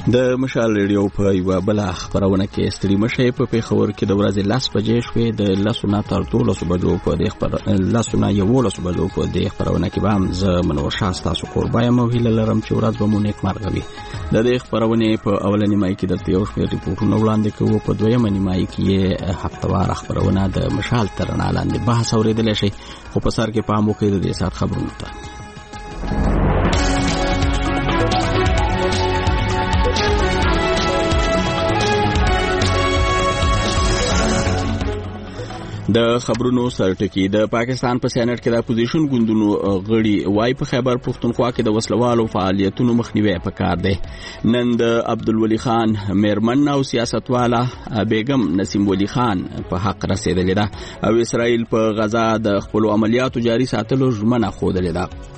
د مشال ریډیو په یو بل خبرونه کې ستړي مشه په پیښور کې د ورځې 10 بجې شوې د لسونه تر 12 بجو په د خبر لسونه یو لسو بجو په د خبرونه کې به هم ز منور شاه تاسو قربای مو هیله لرم چې ورځ به مو نیک مرغوي د دې خبرونه په اولنی مای کې د یو شمېر ریپورتونه وړاندې کوو په دویمه نیمای کې هفتوار خبرونه د مشال ترنا لاندې بحث اوریدل شي خو په سر کې پام وکړئ د دې سات خبرونه ته د خبرونو سرټکی د پاکستان په سېنات کې د اپوزیشن ګوندونو غړي وای په خیبر پښتونخوا کې د وسلوالو فعالیتونو مخنیوي پکار دی نن د عبدالولي خان میرمن او سیاستواله بیگم نسیم ولی خان په حق رسیدلې ده او اسرائیل په غزا د خپل عملیاتو جاري ساتلو ژمنه خوده ده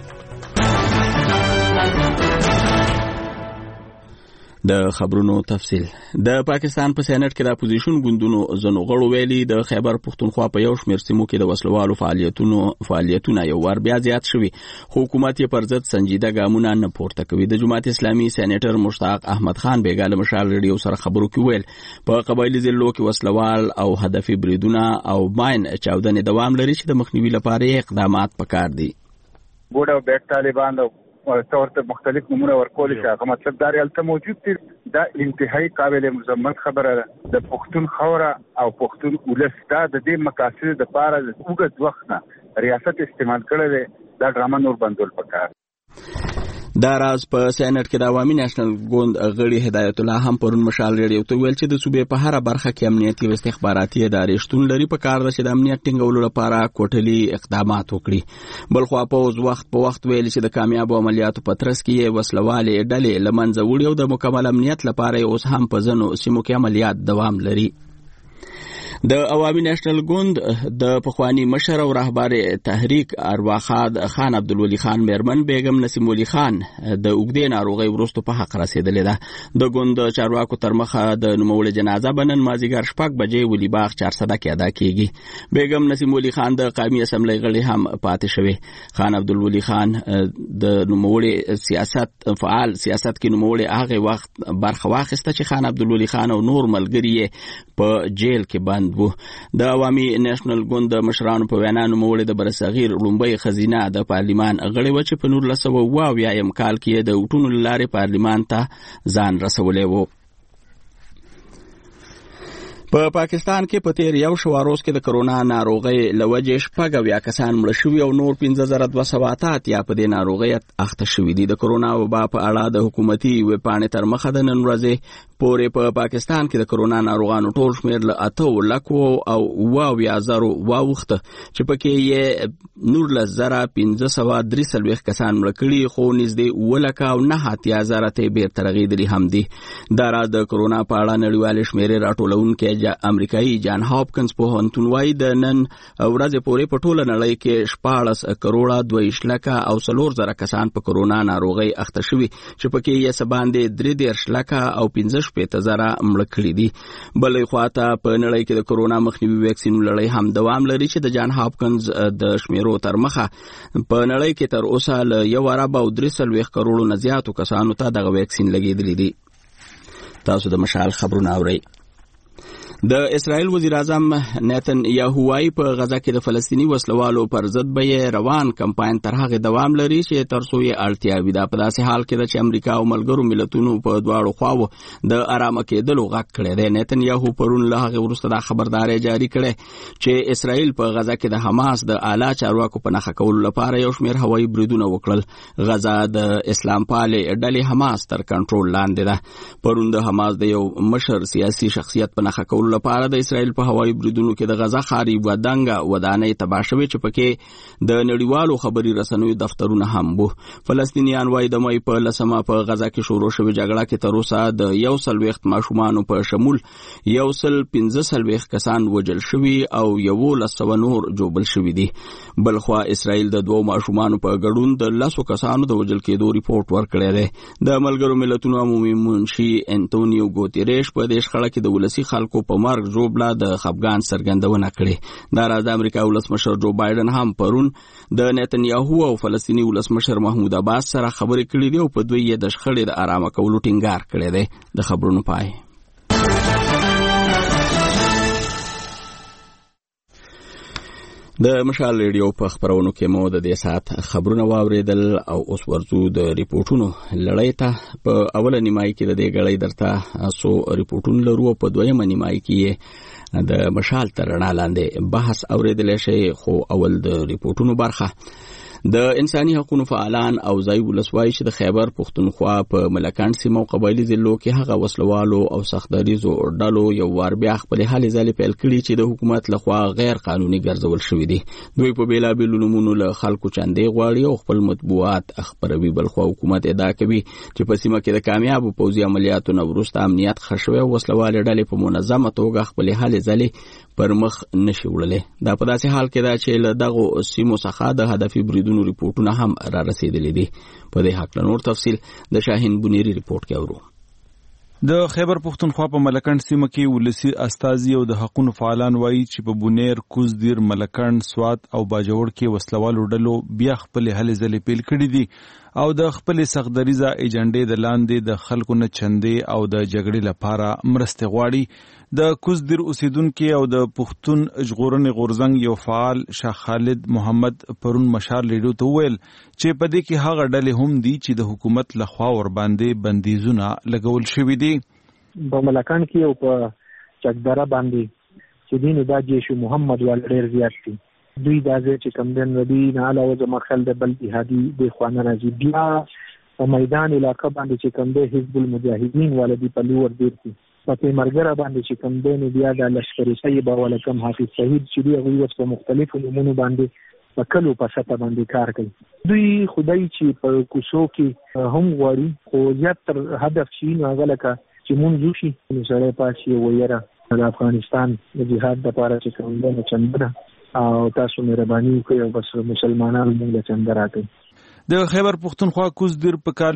د خبرونو تفصیل د پاکستان په سېنات کې د اپوزیشن ګوندونو زنو غړو ویلي د خیبر پښتونخوا په یو شمېر سیمو کې د وسلوالو فعالیتونه یو ور بیا زیات شوي حکومت یې پر ضد سنجیده ګامونه نه پورته کوي د جماعت اسلامي سېنیټر مشتاق احمد خان بیګا مشال ریډیو سره خبرو کې ویل په قبایلی ضلعو کې وسلوال او هدفي بریدونه او ماین چاودنې دوام لري چې د مخنیوي لپاره اقدامات پکار دي ګوډ او بیک طالبان ورته مختلف نمونه ورکول شي هغه مطلب دا ریالته موجود دي دا انتهایی قابل مذمت خبره ده د پښتون خوره او پښتون ولس دا د دې مقاصد د لپاره د وګړو وخت نه ریاست استعمال کړي دا ډرامه نور بندول پکار دا راز په سېنات کې د عوامي نېشنل ګوند غړي هدایت الله هم پرون مشال ریډیو ته ویل چې د صوبې په هر برخه کې امنیتي او استخباراتي ادارې شتون لري په کار ده چې د امنیت ټینګولو لپاره کوټلي اقدامات وکړي بلخو په وخت ویل چې د کامیابو عملیاتو په ترڅ کې وسلوالې ډلې لمنځه وړي او د مکمل امنیت لپاره اوس هم په ځینو سیمو کې عملیات دوام لري د عوامي نېشنل ګوند د پخوانی مشر او رهبر تحریک ارواخاد خان عبدالولي خان میرمن بیگم نسیم ولی خان د اوګدې ناروغي ورستو په حق رسیدلې ده د ګوند چارواکو تر مخه د نوموړي جنازه بنن مازیګر شپږ بجې ولی باغ 400 کې ادا کیږي بیگم نسیم ولی خان د قومي اسمبلی غړي هم پاتې شوی خان عبدالولي خان د نوموړي فعال سیاست کې نوموړي هغه وخت برخه واخیسته چې خان عبدالولي خان او نور ملګری په جیل کې بند د عوامي نېشنل ګوند مشرانو په وینا نوموړي د برصغیر لومبۍ خزینه د پارلیمان غړي و چې په 1920 کال کې د وټونو لارې پارلیمان ته ځان رسولی و په پاکستان کې په تیر یو شواروز کې د کرونا ناروغي لوجې شپږ کسان مړ شوي او نور 15288 یا په دې ناروغي اخته شوي دي د کرونا وبا په اړه د حکومتي وپاڼې تر مخه د نن ورځې پورې په پاکستان کې د کرونا ناروغانو ټول شمېر له 8 لکو او 20,000 واوخته چې پکې یې 19,543 کسان مړ کړي خو نږدې 9,000 ته بیرته رغېدلي هم دي دا راز د کرونا په اړه نړیوال شمېرې راټولونکي امریکایي جان هاپکنز پوهنتون وايي د نن ورځې پورې په ټوله نړۍ کې 14 کروڑه 22 لکه او 4,000 کسان په کرونا ناروغي اخته شوي چې پکې یې سباندې 3 لکه او 15,000 مړ کړي دي بلې خواته په نړۍ کې د کرونا مخنیوي ویکسین لړۍ هم دوام لري چې د جان هاپکنز د شمیرو تر مخه په نړۍ کې تر اوسه له 1.3 کروڑو نه زیاتو کسانو ته دغه ویکسین لګېدلی دي تاسو د مشال خبرونه اورئ د اسرائیل وزیر اعظم نیتن یاهو وايي په غزا کې د فلسطینی وسلوالو پر ضد به روان کمپاین تر هغه دوام لري چې تر څو یې اړتیا وي دا په داسې حال کې چې امریکا او ملګرو ملتونو په دواړو خواو د آرام کېدلو غږ کړی دی نیتن یاهو پرون له هغه وروسته د خبرداري جاری کړي چې اسرائیل په غزا کې د حماس د اعلی چارواکو په نښه کولو لپاره یو شمېر هوایي بریدونه وکړل غزا د اسلام پالې ډلې حماس تر کنټرول لاندې ده پرون د حماس د یو مشر سیاسي شخصیت په نښه کولو لپاره د اسرائیل په هوایي بریدونو کې د غزا ښاري ودانګه ودانۍ تباه شوې چې پکې د نړیوالو خبري رسنیو دفترونه هم وو فلسطینیان وايي د مې په لسمه په غزا کې شروع شوې جګړه کې تر اوسه د 100 ماشومان په شمول 115 کسان وژل شوي او 100 نور جوړل شوي دي بلخوا اسرائیل د 2 ماشومان په ګډون د 10 کسانو د وژل کېدو ریپورت ورکړی دی د ملګرو ملتونو عمومي منشي انټونیو ګوتيریش په دې شخړه کې د ولسی خلکو په په مرګ ژوبله د خفګان څرګندونه کړې. دا راز د امریکا ولسمشر جو بایدن هم پرون د نتنیاهو او فلسطیني ولسمشر محمود عباس سره خبرې کړې دي او په دوی یې د شخړې د آرامه کولو ټینګار کړی دی. د خبرونو پای. د مشال ریډیو په خبرونو کې مو د دې ساعت خبرونه واوریدل او اوس ورځو د ریپورتونو لړۍ ته. په اوله نیمایي کې د دې غړۍ درته سو ریپورتونه لرو، په دویمه نیمایي کې د مشال تر رڼا لاندې بحث اوریدل شي. خو اول د ریپورتونو برخه د انساني حقوقو فعالان او ځای ولسوای چې د خیبر پښتونخوا په ملکانډ سیمه او قبایلی ضلعو کې هغه وسلوالو او سختدریزو ډلو یو وار بیا خپل هلې ځلې پیل کړي چې د حکومت لخوا غیر قانوني ګرځول شوی دي. دوی په بیلابیلو نومونو له خلکو چندې غواړي او خپل مطبوعات خبروي. بلخوا حکومت ادعا کوي چې په سیمه کې د کامیابو پوځي عملیاتو نه وروسته امنیت خښوي او وسلوالې ډلې په منظمه توګه خپل هلې ځلې پر مخ نشي وړلې. دا په داسې حال کې دا چې له دغه سیمو څخه د هدفي بریدونو ریپورتونه هم را رسیدلي دي. په دې حق نور تفصیل د شاهین بنيري ریپورت کې اورو. د خیبر پښتونخوا په ملکانډ سیمه کې ولسی استازي او د حقوقو فعالان وایي چې په بونیر، کوزدیر، ملکانډ، سوات او باجوړ کې وسلوالو ډلو بیا خپل هلې ځلې پیل کړې دي او د خپل سختدریزه ایجنډې د لاندې د خلکو نه چندې او د جګړې لپاره مرسته غواړي. د کوزدیر اوسیدونکو او د پښتون ژغورنې غورځنګ یو فعال شاه خالد محمد پرون مشال ریډیو ته ویل چې په دې کې هغه ډلې هم دي چې د حکومت لخوا ور باندې بندیزونه لګول شوي دي. په ملکانډ کې او په چکدره باندې چې دین دا جیش محمد ول ډیر زیات دي. دوی دا چې کم دن ردی نه علاوه د مخل د بل جهادي د خوانه راځي. بیا په میدان علاقه باندې چې کم د حزب المجاهدین ولدي په لور ډیر دي. په مرګره باندې چې کم دین بیا د لشکري صاحب ولکم حافظ شهید چې دی هغه په مختلفو نمونه باندې په کلو په سطح باندې کار کوي. دوی خدای چې په کوڅو کې هم غواړي خو زیاتر هدف شي هغه لکه چې مونږ شي نو سره پاتې ویره د افغانستان د جهاد لپاره چې کوم نه چندره او تاسو مهرباني وکړئ او بس مسلمانانو موږ څنګه راکړي. د خیبر پښتونخوا کوزدیر په کال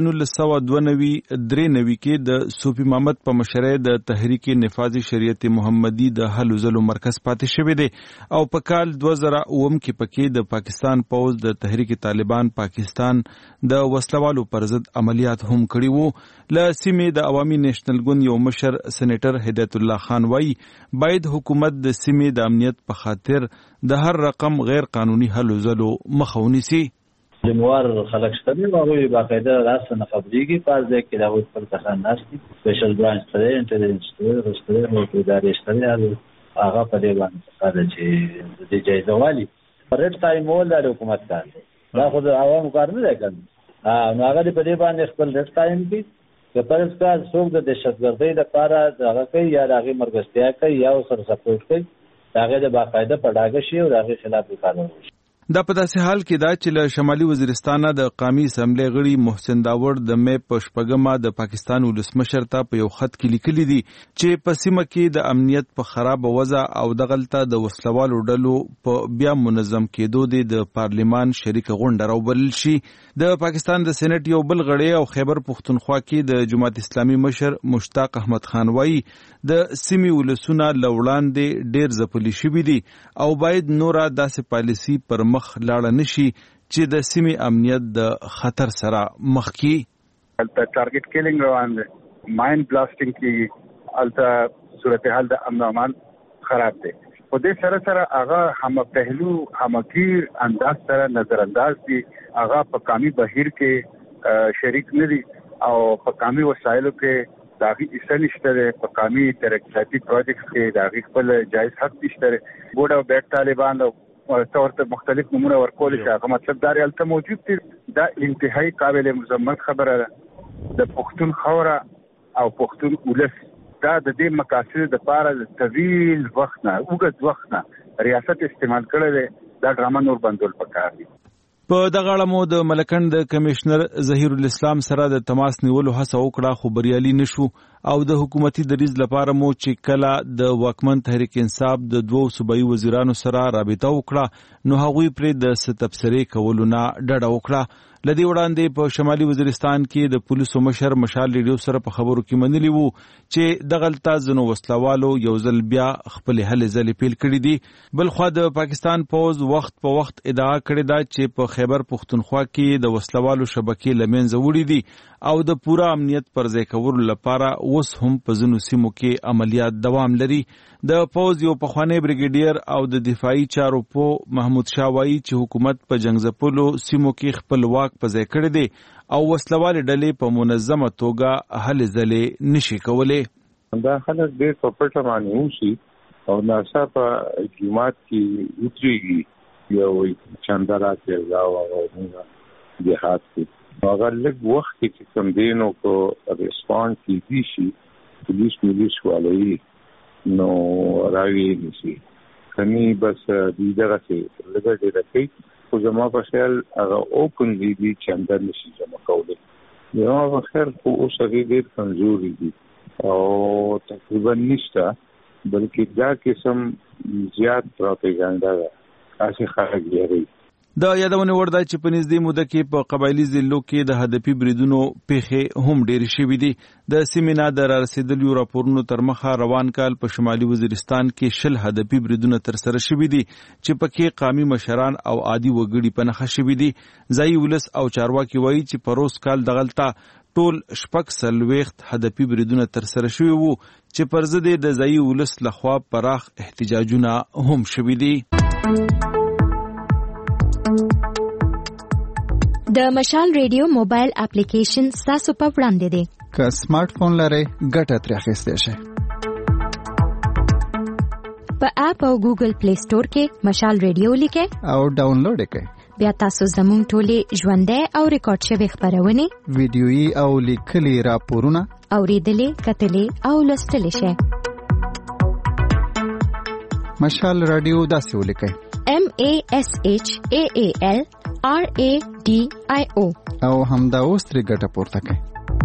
1992 کې د صوفي محمد په مشرۍ د تحریک نفاذ شریعت محمدي د حل زلو مرکز پاتې شوی دی او په کال 2009 کې پکې د پاکستان پوز د تحریک طالبان پاکستان د وسلوالو پر ضد عملیات هم کړي وو. له سیمې د عوامي نیشنل ګوند یو مشر سېنیټر هدایت الله خان وایي باید حکومت د سیمې د امنیت په خاطر د هر رقم غیر قانوني حل زلو مخه ونیسي. جموار خلق شته نو هغه باقاعده راست نه خبريږي پاس ځکه چې دا وایي خپل کسان ناشتي سپیشل برانچ سره انټيليجنس سره نو ادارې سره هغه په دې باندې کار چې د جایزه والی پرټ ټایم ول د حکومت کار دا خو د عوامو کار نه دی کوي. نو هغه په دې باندې خپل رټ ټایم کې د پرسکار څوک د دهشتګردۍ لپاره هغه کوي یا هغه مرګستیا کوي یا سره سپورټ کوي هغه د باقاعده پډاګه شي او هغه خلاف وکړي. دا په داسې حال کې دا چې له شمالي وزیرستان د قومي اسمبلی غړي محسن داور د مې په شپږمه د پاکستان ولسمشر ته په یو خط کې لیکلي دي چې په سیمه کې د امنیت په خراب وضع او دغلطه د وسلوالو ډلو په بیا منظم کېدو د پارلیمان شریک غونډه راوبلل شي. د پاکستان د سېنات یو بل غړی او خیبر پښتونخوا کې د جماعت اسلامي مشر مشتاق احمد خان وایي د سیمې ولسونه لوړاندې ډیر ځپلي شوي دي او باید نوره داسې پالیسي پر مخ لاړه نشي چې د سیمې امنیت د خطر سره مخ کی. البته ټارګټ کیلینګ روان دي، ماین بلاسټینګ کی، البته صورتحال د امن او امان خراب دي. په دې سره سره هغه هم پهلو همگیر انداز سره نظر انداز دي، هغه په قومي بهیر کې شریک نه دي او په قومي وسایلو کې داغي حصہ نشته، په قومي ترقیاتي پروجیکټس کې داغي خپل جایز حق نشته. ګوډ او بیک طالبان او ورته مختلف نمونه ورکول شي، هغه مطلب دا ریالته موجود دي. دا انتهایی قابل مذمت خبره ده. د پښتون خوره او پښتون ولس دا د دې مقاصد لپاره د طویل وخت نه اوږد وخت نه ریاست استعمال کړی دی. دا ډرامه نور بندول پکار دي. په دغه اړه مو د ملکانډ د کمشنر ظهیر الاسلام سره د تماس نیولو هڅه وکړه خو بریالي نشو او د حکومتي دریځ لپاره مو چې کله د واکمن تحریک انصاف د 2 صوبایي وزیرانو سره رابطه وکړه نو هغوی پرې د تبصرې کولو نه ډډه وکړه. لدی وړاندې په شمالي وزیرستان کې د پولیسو مشر مشال ریډیو سره په خبرو کې منلي وو چې دغلته ځنو وسلوالو یو ځل بیا خپل هلې ځلې پیل کړي دي. بل خو د پاکستان پوز وخت په وخت ادعا کړې ده چې په خیبر پختونخوا کې د وسلوالو شبکې لمنځه وړي دي او د پوره امنیت پر ځای کولو لپاره اوس هم په ځینو سیمو کې عملیات دوام لري. د پوز یو پخوانی بریګیډیر او د دفاعي چارو په محمود شاه وایي چې حکومت په جنگځپلو سیمو کې خپل واک په ځای کړی دی او وسلوالې ډلې په منظمه توګه هلې ځلې نشي کولی. دا خلک ډېر په پټه باندې اوسي او ناڅاپه جومات کې وترېږي یا وایي چندرات یې راو او موږ جهاد کې هغه لږ وخت کې کوم دی نو په ریسپانس کېدی شي پولیس والوي نو راوي نشي کني بس دغسې لږه ډېره کوي خو زما په خیال هغه اوپن دي چې اندر نشي جمع کولی. زما په خیال خو اوس هغې ډېر کمزوري دي او تقریبا نشته بلکې دا قسم زیات پروپاګاندا ده هسې خلک لري. د یادونې وړ ده چې په نږدې موده کې په قبایلي ضلعو کې د هدفي بریدونو پیښې هم ډېرې شوي دي. د سیمې نه د رارسېدلیو راپورونو تر مخه روان کال په شمالي وزیرستان کې 20 هدفي بریدونه ترسره شوي دي چې پکې قامي مشران او عادي وګړي په نښه شوي دي. ځایي ولس او چارواکي وایي چې په روز کال دغلته ټول 40 هدفي بریدونه ترسره شوي وو چې پر ضد د ځایي ولس لخوا پراخ احتجاجونه هم شوي دي. د مشال ریډیو موبایل اپلیکیشن تاسو په وړاندې دی. که سمارټ فون لرئ ګټه ترې اخیستی شئ. په اپ او ګوګل پلی سٹور کې مشال ریډیو لیکئ او ډاونلوډ یې کړئ. بیا تاسو زموږ ټولې ژوندۍ او ریکارډ شوي خپرونې ویډیويي او لیکلي راپورونه اورېدلې کتلې او لوستلی شئ. مشال رادیو داسې ولیکئ MASHAAL RADIO او همدا اوس ترې ګټه پورته کړئ.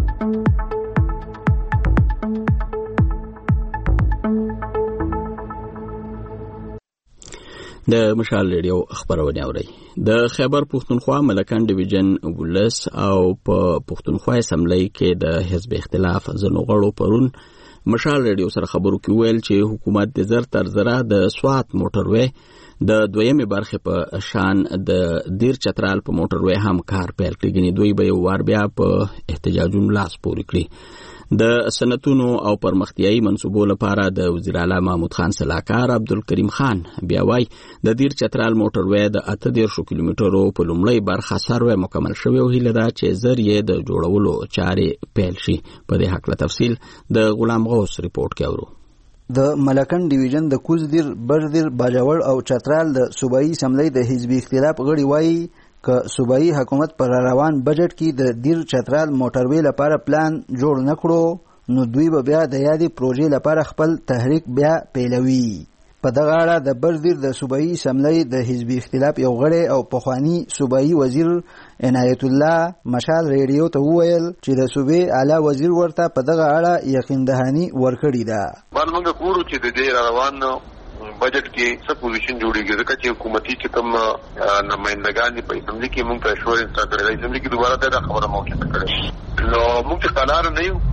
د مشال ریډیو خبرونه اوري. د خیبر پختونخوا ملکان ډیویژن ولس او په پختونخوا اسمبلی کې د حزب اختلاف ځنو غړو پرون مشال ریډیو سره خبرو کې ویل چې حکومت د زر تر زره د سوات موټروي د دویمه برخه په شان د دیر چترال په موټروي هم کار پیل کړي. دوی به یو وار بیا په احتجاجونو لاس پورې کړي. د سنتونو او پرمختیايي منصوبو لپاره د وزیر اعلی محمود خان سلاکار عبدالکریم خان بیا وای د دیر چترال موټروي د 18 کیلومترو په لومړی برخه سروي مکمل شوی او هیله ده چې زریه د جوړولو چارې پیل شي. په دې حق له تفصیل د غلام غوث ریپورت کې اورو. د ملکن ډیویژن د کوزدیر بردیر باجوړ او چترال د صوبایي اسمبلی د حزب اختلاف غړي وایي که صوبایي حکومت پر روان بجټ کې د دیر چترال موټروي لپاره پلان جوړ نکړو نو دوی به بیا د یادې پروژې لپاره خپل تحریک بیا پیلوي. په دغه اړه د بردیر د صوبایي اسمبلی د حزب اختلاف یو غړی او پخوانی صوبایي وزیر عنایت الله مشال ریډیو ته وویل چې د صوبې اعلی وزیر ورته په دغه اړه یقین دهاني ورکړې ده. موږ ګورو چې د دې روان بجټ کې څه پوزیشن جوړیږي ځکه چې حکومتي چې کوم نمائندګان په اسمبلی کې موږ ته اشورنس راکړی دی. اسمبلی کې دوباره دا خبره موجوده کړې نو موږ قرار نه یو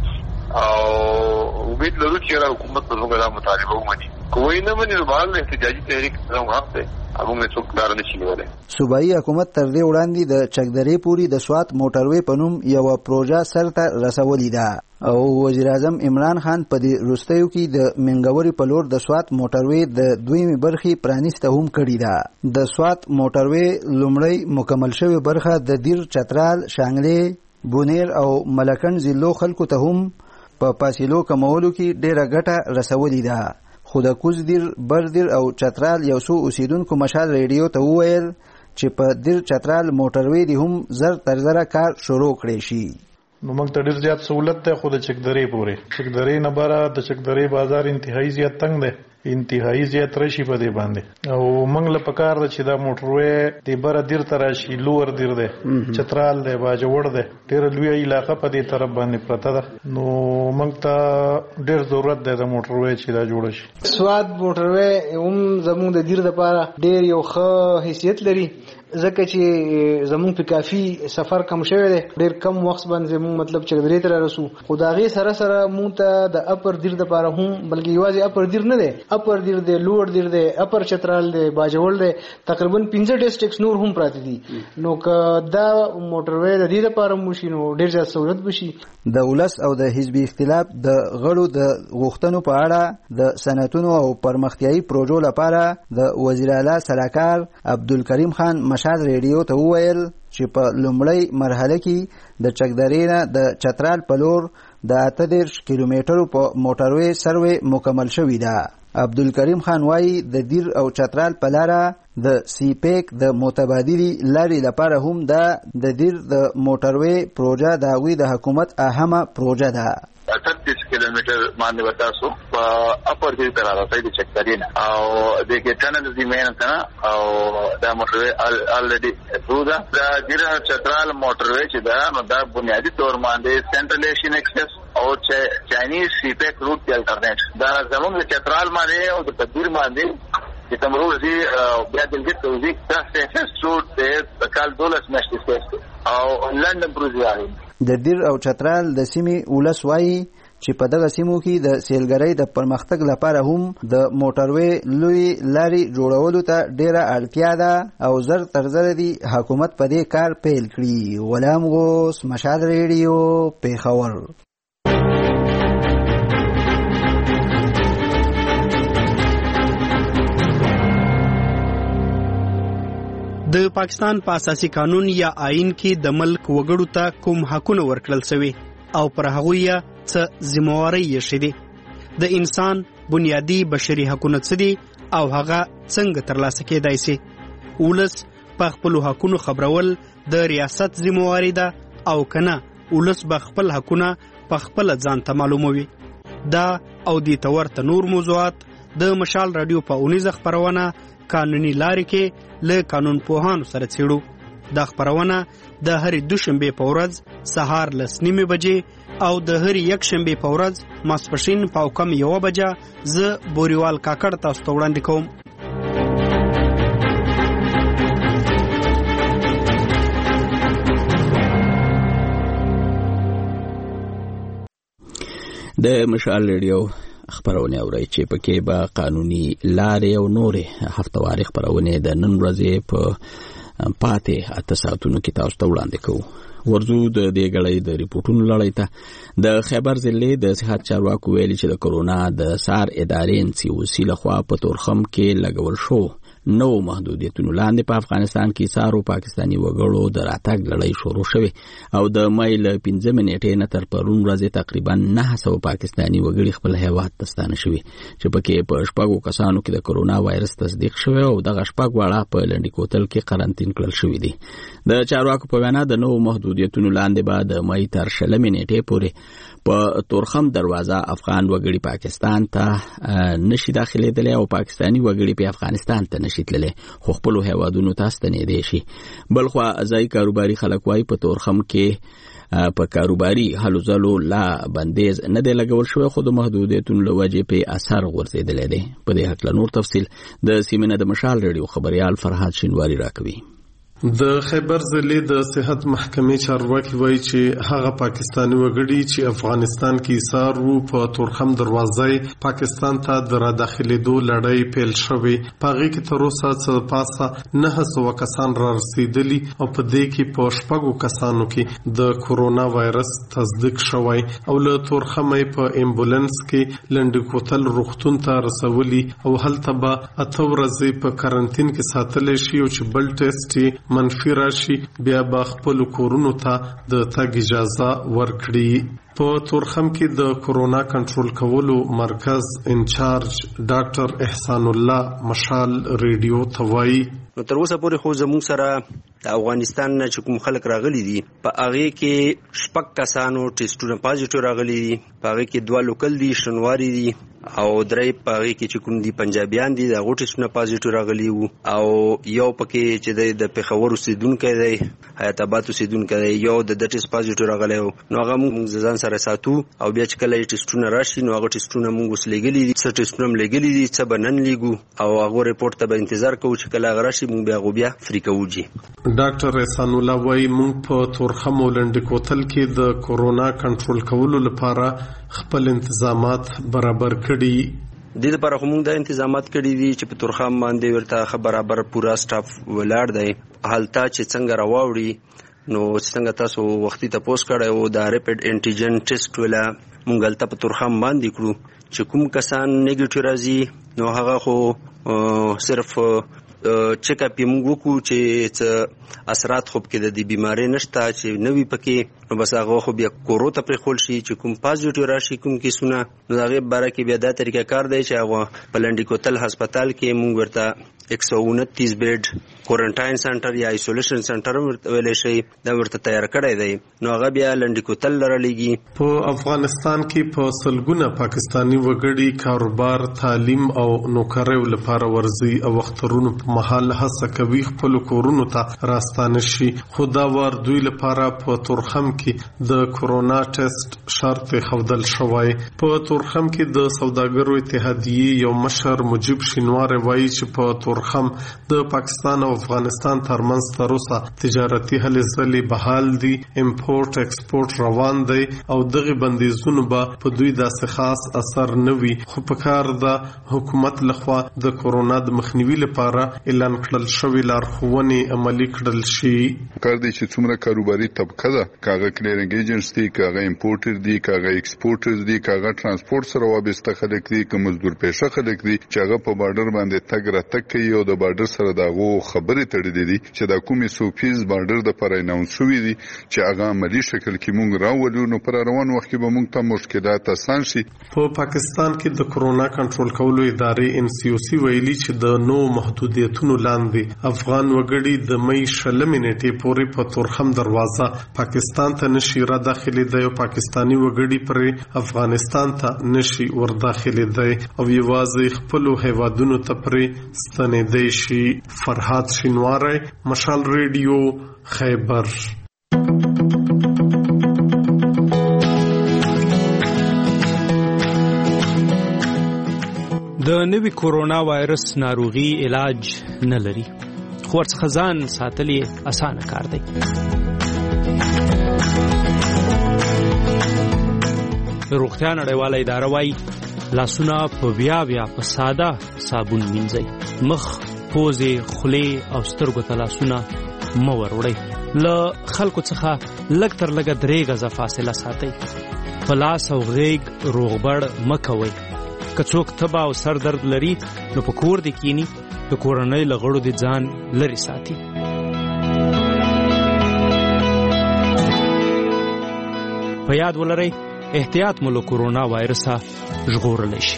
او امید لرو چې حکومت په څنګه دا مطالبه ومني. کوئی نه مني نو بهر احتجاجي تحریک زموږ حق دی. موږ څوک کار نشي کولای. صوبایي حکومت تر دې وړاندې د چکدرې پوری د سوات موټروي په نوم یو پروژه سرته رسولې ده او وزیر اعظم عمران خان په دې وروستیو کې د منګوري په لور د سوات موټروي د دویمې برخې پرانیسته هم کړې ده. د سوات موټروي لومړی مکمل شوی برخه د دیر چترال شانګلې بونیر او ملکن ضلعو خلکو ته هم په فاصلو کمولو کې ډېره ګټه رسولې ده. خو د کوزدیر بردیر او چترال یو څو اوسیدونکو مشال ریډیو ته وویل چې په دیر چترال موټروي دی هم زر تر زره کار شروع کړی شي. نو موږ ته ډېر زیات سہولت دی خو د چکدرې پورې چکدرې نه بره د چکدرې بازار انتهایی زیات تنګ دی انتهایی زیات راشي په دې باندې او موږ له پکار ده چې دا موټروي د بره دیر ته راشي لور دیر ده چترال ده باجوړ ده ډېره لویه علاقه په دې طرف باندې پرته ده نو موږ ته ډېر ضرورت دی د موټروي چې دا جوړ شي سواد موټروي هم زموږ د دیر لپاره ډېر یو ښه حیثیت لري ځکه چې زموږ په کافي سفر کم شوی دی ډېر کم وخت باندې زموږ مطلب چې درې تر رسو خو د هغې سره سره موږ ته د اپر دیر دپاره هم بلکې یوازې اپر دیر نه دی اپر دیر دی لوړ دیر دی اپر چترال دی باجوړ دی تقریبا 15 ډسټرکټس نور هم پراته دي نو که دا موټروي د دې لپاره وشي نو ډېر زیات سهولت بشي د ولس او د حزبي اختلاف د غړو د غوښتنو په اړه د صنعتونو او پرمختیایي پروژو لپاره د وزیر اعلی سلاکار عبدالکریم خان مشال ریډیو ته وویل چې په لومړی مرحله کې د چکدرې نه د چترال په لور د 38 کیلومترو په موټروي سروې مکمل شوې ده عبدالکریم خان وایي د دیر او چترال په لاره د سی پیک د متبادلي لارې لپاره هم د دیر د موټروي پروژه د هغوی د حکومت اهمه پروژه ده 38 کیلومتر باندې وتاسو په اپر دې تر راځي د چکدرینا او د کې ټنل دې مین کنه او دا موټروي الریډي پروژه دا دیر چترال موټروي چې دا نو دا بنیادی تور باندې سنټرل ایشین ایکسس او چاینیز سی پیک روټ دی الټرنیټ دا زموږ چترال باندې او د تدبیر باندې چې تمروزي بیا دلته توزیع تاسو سټوډ د کال 12 میاشتې او لندن پروژه د دیر او چترال د سیمې ولس وایي چې په دغه سیمو کې د سیلګرۍ د پرمختګ لپاره هم د موټروي لوی لارې جوړولو ته ډیره اړتیا ده او زر تر زر دی حکومت په دې کار پیل کړي غلام غوث مشال ریډیو پیښور د پاکستان په اساسي قانون یا آئین کې د ملک وګړو ته کوم حقونه ورکړل شوي او پر هغوی څه ذمہواري یې شوي د انسان بنیادی بشري حقونه څه دي او هغه څنګه ترلاسه کېدای شي ولس په خپل حقونو خبرول د ریاست ذمہواري ده او کنه ولس به خپل حقونه په خپل ځان ته معلوموي دا او د تورته نور موضوعات د مشال رادیو په 19 خبرونه قانوني لارې کې له قانون پوهانو سره څېړو دا خبرونه د هرې دوشنبې په ورځ سهار 9:30 بجې او د هرې یکشنبې په ورځ ماسپښین په کم 1 بجه زه بوریوال کاکړ تاسو ته وړاندې کوم د مشال ریډیو خبرونه اوري چې پکې به قانوني لارې او نورې هفتواري خبرونه د نن ورځې په پاتې 8 ساعتونو کې تاسو ته وړاندې کوو ورزو د دې غړې د ریپورتونو لړۍ ته د خیبر ضلع د صحت چارواکو ویلي چې د کرونا د سار ادارې NCOC لخوا په تورخم کې لګول شو نو محدودیتونو لاندې په افغانستان کې سارو پاکستانی وګړو د راتګ لړۍ شروع شوه او د مای له 15 نیټې نه تر پرون ورځې تقریبا 900 پاکستانی وګړي خپل هیواد ته ستانه شوي چې پکې په شپږو کسانو کې د کرونا وایرس تصدیق شوی او دغه شپږ واړه په لنډی کوتل کې قرنټین کړل شوی دي د چارواکو په وینا د نو محدودیتونو لاندې بعد د مای تر 16 نیټې پورې په تورخم دروازه افغان وګړي پاکستان ته نشي داخليدل او پاکستانی وګړي په افغانستان ته نشي تللی خو خپل هیوادونو ته ستنېدای شي بلخو ځای کاروباري خلک وايي په تورخم کې په کاروباري هلو ځلو لا بندیز نه دی لګول شوی خو د محدودیتونو له وجې په اثر غورځېدلی دی په دې هکله نور تفصیل د سیمینه د مشال ریډیو خبريال فرهاد شینواری راکوي د خیبر ضلع د صحت محکمې چارواکي وایي چې هغه پاکستانی وګړي چې افغانستان کې ایثار وو په تورخم دروازه پاکستان ته د داخليدو لړۍ پیل شوې پاغي کې تر اوسه څه پاسه 900 کسان را رسیدلي او په دې کې په شپږو کسانو کې د کورونا وایرس تصدیق شوی او له تورخمې په امبولانس کې لنډ کوتل روغتون ته رسولي او هلته به 8 ورځې په کارانتین کې ساتل شي او چې بل ټیسټ منفي راشي بیا به خپل کورونو ته د تګ اجازه ورکړي په تورخم کې د کورونا کنټرول کولو مرکز انچارج ډاکټر احسان الله مشال ریډیو ته وایي نو تر اوسه پورې خو زموږ سره د افغانستان نه چې کوم خلک راغلي دي په هغه کې 6 کسانو ټیسټونه پازیټیو راغلي دي، په هغه کې 2 لوکل دي شنواري دي او 3 په هغه کې چې کوم دي پنجابیان دي د غوټیسونه پازیټیو راغلي وو او یو پکې چې د پیښور اوسیدونکو دی حیات آباد اوسیدونکو دی یو د ټیسټ پازیټیو راغلی نو هغه موږ ځان سره ساتو او بیا چې کله ټیسټونه راشي نو هغه ټیسټونه موږ اوس لګلي دي څه ټیسټونه لګلي دي څه بنن لګو او هغه ریپورت ته به انتظار کوو چې کله هغه راشي موږ بیا فری کوو. ډاکټر احسان الله وايي موږ په تورخم ولنډ کوتل کې د کورونا کنټرول کولو لپاره خپل انتظامات برابر کړي د لپاره کوم د انتظامات کړي دي چې په تورخم باندې ورته برابر پورا سټاف ولاړ دی. حالت چې څنګه راوړي نو څنګه تاسو وختي تاسو کړه او د ریپیډ انټیجن ټیسټ ولا مونږ تل په تورخم باندې کړو چې کوم کسان نیگیټیو راځي نو هغه خو صرف چیک اپ موږ وکړو چې اثرات خوب کې د دې بیماری نشته چې نوې پکې نو بس هغه خو بیا کورو ته پرې خول شي چې کوم پازیټیو راشي کوم کیسونه نو هغه باره کې بیا دا طریقه کار دی چې هغه په لنډی کوتل هسپتال کې موږ ورته 129 بیډ کوارنټاین سنټر یا ایسولیشن سنټر ویلې شي دا ورته تیار کړی دی نو هغه بیا لنډی کوتل لرلېږي. په افغانستان کې په سلګونه پاکستانی وګړي کاروبار تعلیم او نوکریو لپاره ورزي او وخترونو په محل هڅه کوي خپل کورونو ته راستانه شي خو دا ور دوی لپاره په تورخم کې د کورونا ټیسټ شرط خودل شوی. په تورخم کې د سوداګرو اتحادیې یو مشر مجيب شینوار وایي چې په تورخم د پاکستان او افغانستان ترمنځ تر اوسه تجارتي هلې ځلې بحال دي امپورټ ایکسپورټ روان دی او دغه بندیزونه به په دوی داسې خاص اثر نه وي خو په کار د حکومت لخوا د کورونا د مخنیوي لپاره اعلان کړل شوی لارښوونې عملي کړل شي. کار دی چې څومره کاروباري طبقه ده کاغه کلیرنګ ایجنټس دي کاغه امپورټر دي کاغه ایکسپورټرز دي کاغه ترانسپورت سره وابسته خلک دي که مزدور پیشه خلک دي چې هغه په بارډر باندې تګ را تک کوي او د بارډر سره دغه خبرې تړلې دي چې د کومې سوپیز بارډر د پر اناونس شوې دي چې هغه عملی شکل کې مونږ راولو نو پر روان وخت کې به مونږ ته مشکلات آسان شي. په پاکستان کې د کورونا کنټرول کولو ادارې NCOC ویلي چې د نو محدودیتونو لاندې افغان وګړي د مې 16 نیټې پورې په تورخم دروازه پاکستان ته نشي را داخلي دی او پاکستانی وګړي پر افغانستان ته نشي ور داخلي دی او یوازې خپل هیوادونو ته پر ستنېدی شي. فرهاد شینواری مشال ریډیو خیبر. د نوي کورونا وایرس ناروغي علاج نه لري خو ورڅخه ځان ساتل اسانه کار دی. روغتیا نړیواله اداره وايي لاسونه په بیا په ساده صابون مینځئ مخ پوزې خولې او سترګو ته لاسونه مه وروړئ له خلکو څخه لږ تر لږه 3 غزه فاصله ساتئ په لاس او غېږ روغبړ مه کوئ که څوک تبه او سر درد لري نو په کور دې کینی د کورنۍ له غړو دې ځان لرې ساتي. په یاد ولرئ احتیاط مو له کورونا وایرسه ژغورلی شي.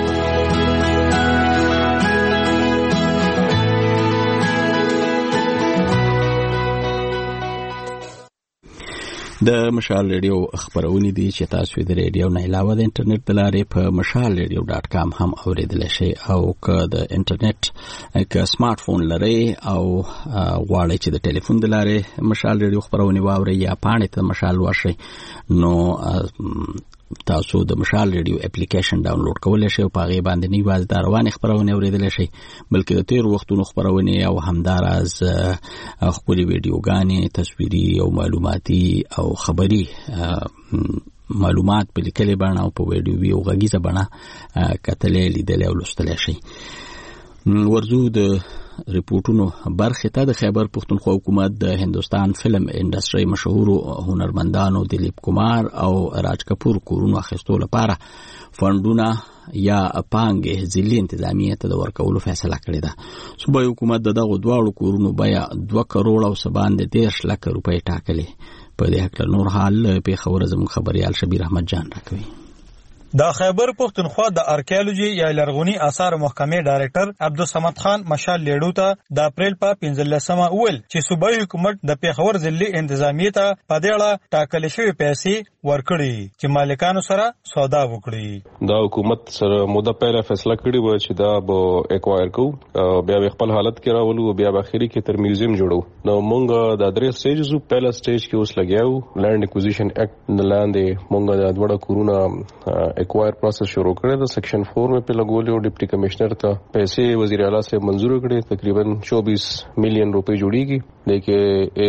د مشال ریډیو خبرونه دي چې تاسو د ریډیو نه علاوه د انټرنیټ د لارې په mashalradio.com هم اوریدل شي او که د انټرنیټ که سمارټ فون لري او غواړئ چې د ټلیفون د لارې مشال ریډیو خبرونه واورئ یا پاڼې ته مشال ورشئ نو تاسو د مشال ریډیو اپلیکیشن ډاونلوډ کولای شئ او په هغه باندې نه یوازې د روانې خبرونه اوریدل شئ بلکې د تیر وختونو خبرونه او همداراز خپل ویډیوګانې تصویري او معلوماتي او خبري معلومات په لیکلي بڼه او په ویډیو او غږیزه بڼه کتلې لیدلې او لوستلې شئ. ورزو د ریپورتونو برخه ته د خیبر پختونخوا حکومت د هندستان فلم انډستری مشهور هنرمندانو دلیپ کومار او راج کپور کورونو اخیستو لپاره فندونه یا پانګه ځلې انتظامیه ته د ورکولو فیصله کړې ده. صوبایي حکومت دغه دواړو کورونو بیا 2 کروڑ او سباند 10 لک روپۍ ټاکلې. په دې حق نور حال په خبره زموږ خبريال شبیر احمد جان راکوي. د خیبر پښتونخوا د آرکیالوجي یا لرغونی آثار محکمې ډایریکټر عبدالصمد خان مشال لیډو ته د اپریل په 15مه ویل چې صوبایي حکومت د پیښور ضلعي انتظامیې ته په دې اړه ټاکل شوی پیسې ورکړي چې مالکانو سره سودا وکړي. دا حکومت سره موده پهله فیصله کړې و چې دا به ایکوایر کو بیا خپل حالت کې راولو بیا په اخري کې تر میوزیم جوړو. نو مونږ د درې سټیجز پهلا سټیج کې اوس لګیاو لینډ اکوزیشن اکټ د لاندې مونږ د دوړه کورونه ایکوایر پروسس شروع کړی د سیکشن 4 میں په لګولیو ډیپټي کمشنر ته پیسې وزیر اعلی سے منظور کړي تقریبا 24 ملین روپے جوړیږي لیکن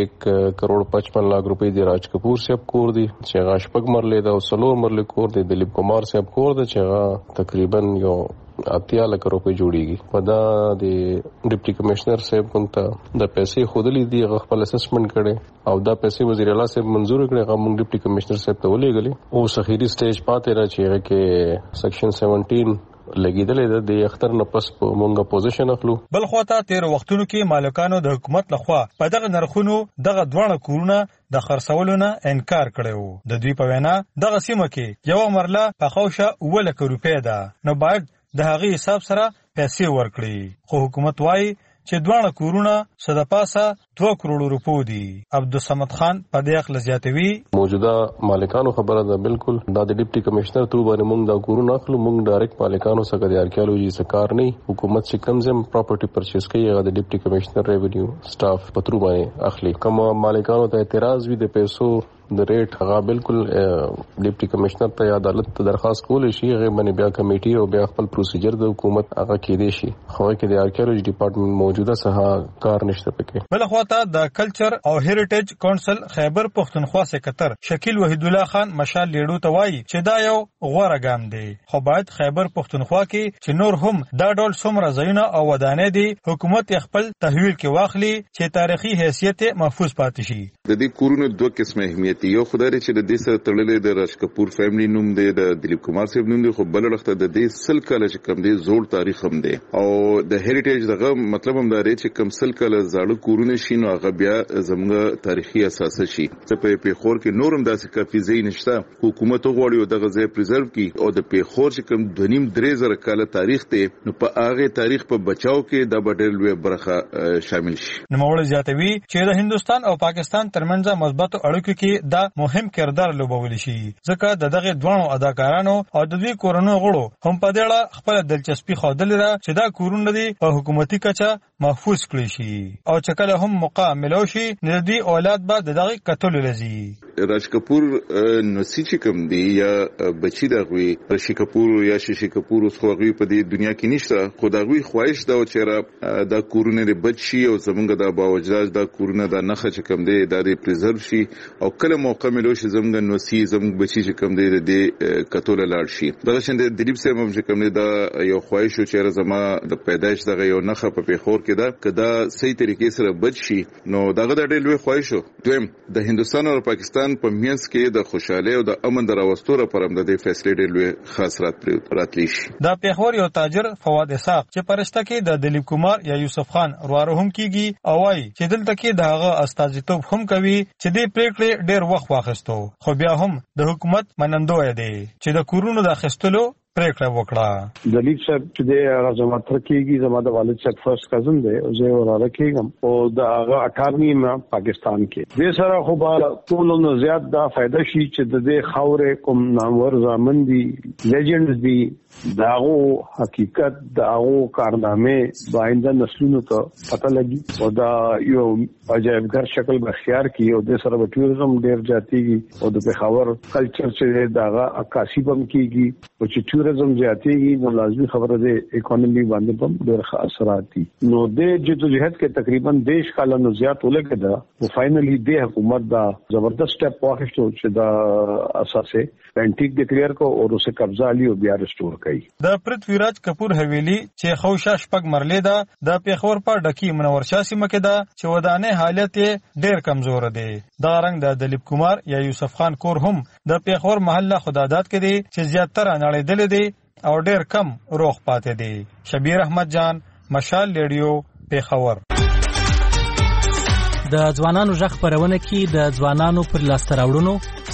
1.55 کروڑ د راج کپور صاحب کور دی چې هغه شپږ مرلې دا او سلور مرلې کور دی دلیپ کمار صاحب کور دی چې هغه تقریبا یو 80 لک روپے جوړیږي. په دا د ډیپټي کمشنر صاحب ته د پیسې خودلې دی هغه خپل اسسمنټ کړي او دا پیسې وزیر اعلی صاحب منظور کړي هغه موږ ډیپټي کمشنر صاحب ته ولېګلې او اخیری سټیج پاتې را چې هغه کې سیکشن 17 لګیدلې د اختر نه پس په مونږه پوزیشن اخلو. بل خواته 13 وختونو کې مالکانو د حکومت لخوا په دغه نرخونو دغه دوه کورونه د خرڅولو نه انکار کړو. د دوی په وینا دغه سیمه کې یو مرله په خوشه 9 لک روپیا ده نو باید د هغه حساب سره پیسې ورکړي. خو حکومت وايي چې دوه کورونه صدپاسه 2 کروڑ روپو دي. عبدالصمد خان په دې اخل زیاتوي موجوده مالکانو خبره ده بالکل دا د ډیپټي کمشنر تر باندې مونږ دا کورونه اخلو مونږ ډایرکټ مالکانو سره د آرکیالوجي سکار نه حکومت چې کمزم پراپرټي پرچیز کوي هغه د ډیپټي کمشنر ریونیو سټاف پترو باندې اخلي. کوم مالکانو ته اعتراض وي د پیسو د ریټ هغه بالکل ډیپټي کمشنر ته عدالت ته درخواست کول شي هغه باندې بیا کمیټي او بیا خپل پروسیجر د حکومت هغه کې دی شي خو کې د آرکیالوجي ډپارټمنټ موجوده سه کار نشته پکې. بل خواته د کلچر او هریټیج کونسل خیبر پښتونخوا سکرټر شکیل وحید الله خان مشال لیډو ته وایي چې دا یو غوړه ګام دی خو باید خیبر پښتونخوا کې چې نور هم دا ډول څومره ځایونه او ودانې دي حکومت خپل تحویل کې واخلي چې تاریخي حیثیت محفوظ پاتې شي. د دې کورونو دوه قسمه اهمیت یو خدای چې د دې سره تړلې د راج کپور فیملی نوم دی د دلیپ کمار صاحب نوم دی خو بل وخت د دې سل کاله چې کم دی زوړ تاریخ هم دی او د هریټیج دغه مطلب هم دا دی چې کم سل کاله زاړه کورونه شي نو هغه بیا زموږ تاریخي اساس شي. څه په خور کې نورم داسې کافي ځای نشته حکومت غواړي دغه ځای پریزرو کړي او د پیښور چې کم 2.5 کاله تاریخ دی نو په هغه تاریخ په بچاو کې د بدل لوی برخه شامل شي. نوموړی زیاتوي چې د هندستان او پاکستان ترمنځ مثبت اړیکو کې دا مهم کردار لوبولی شي ځکه د دغه دوه اداکارانو او د دوی کورونو غړو هم په دې اړه خپل دلچسپي خوادلې را چې دا کورونه دي په حکومتي کچه محفوظ کړي شي او چې کله هم موقع ملو شي د دوی اولاد به د دغه قتل لذي. راج کپور نوسی چې کوم دی یا بچی دغوی رشی کپور یا ششی کپور اوس خوغوی په دې دنیا کې نشته خو دغوی خواهش دا چې را دا کورونه د بچی او زمونږ د باوجداد دا کورونه د نخښه چې کوم دی د پریزرو شي او کله موقع ملو شي زمونږ نوسی زمونږ بچی چې کوم دی د قتل لاړ شي. دغه شند دلیپ صاحب هم چې کوم دی دا یو خواهش چې زما د پیدائش دغه یو نخښه په پیښور کې دا کدا صحیح طریقې سره بچ شي نو دغه د ډېر لوی خواهش دویم د هندستان او پاکستان په مینس کې د خوشاله او د امن دراوستو لپاره هم د فیصلې ډېر لوی خاص راتلی شي. دا پیښور یو تاجر فواد اسحاق چې پرشته کې د دلیپ کمار یا یوسف خان ورواره هم کیږي او وايي چې دلته کې دغه استازیتوب هم کوي چې د پریکړې ډېر وخت واخیستو خو بیا هم د حکومت منندوی دی چې د کورونو د اخیستلو پریکړه وکړه. دلیپ صاحب چې د راځم تر کېږي زما د والد صاحب فرست کزن دی او زه وراره کېږم او دا هغه 18 ما پاکستان کې د سره خو به ټول نو زیات دا فائدہ شي چې د دې خاورې کوم نامور زامن دي لیجنډز دي داغو حقیقت داغو کارنامې باینده نسلونو ته پته لګي او دا یو عجایبګر شکل به اختیار کی او د سره ټوریزم ډیر جاتیږي او د پیښور کلچر چې داغه عکاسي بم کیږي او چې ټوریزم جاتیږي نو لازمي خبره ده اکانومي باندې بم ډیر ښه اثرات دي. نو د جدوجہد کې تقریبا دیش کاله نو زیات ولګه دا او فائنلی د حکومت دا زبردست سټپ واخیستو چې دا اساسه پینټیک ډیکلیئر کو او اوسه قبضه علی او بیا ريسټور د پرتویراج کپور حویلی چې خوشا شپږ مرلې ده د پیښور په ډکی منورشاه سیمه کې ده چې ودانې حالت ډېر کمزور دی. دا رنګ د دلیپ کمار یا یوسف خان کور هم د پیښور محله خدادات کې دی چې زیاتره نړیدل دي او ډېر کم روغ پاتې دي. شبیر احمد جان مشال ریډیو پیښور. د ځوانانو ژغ خبرونه کې د ځوانانو پر لاسته راوړنو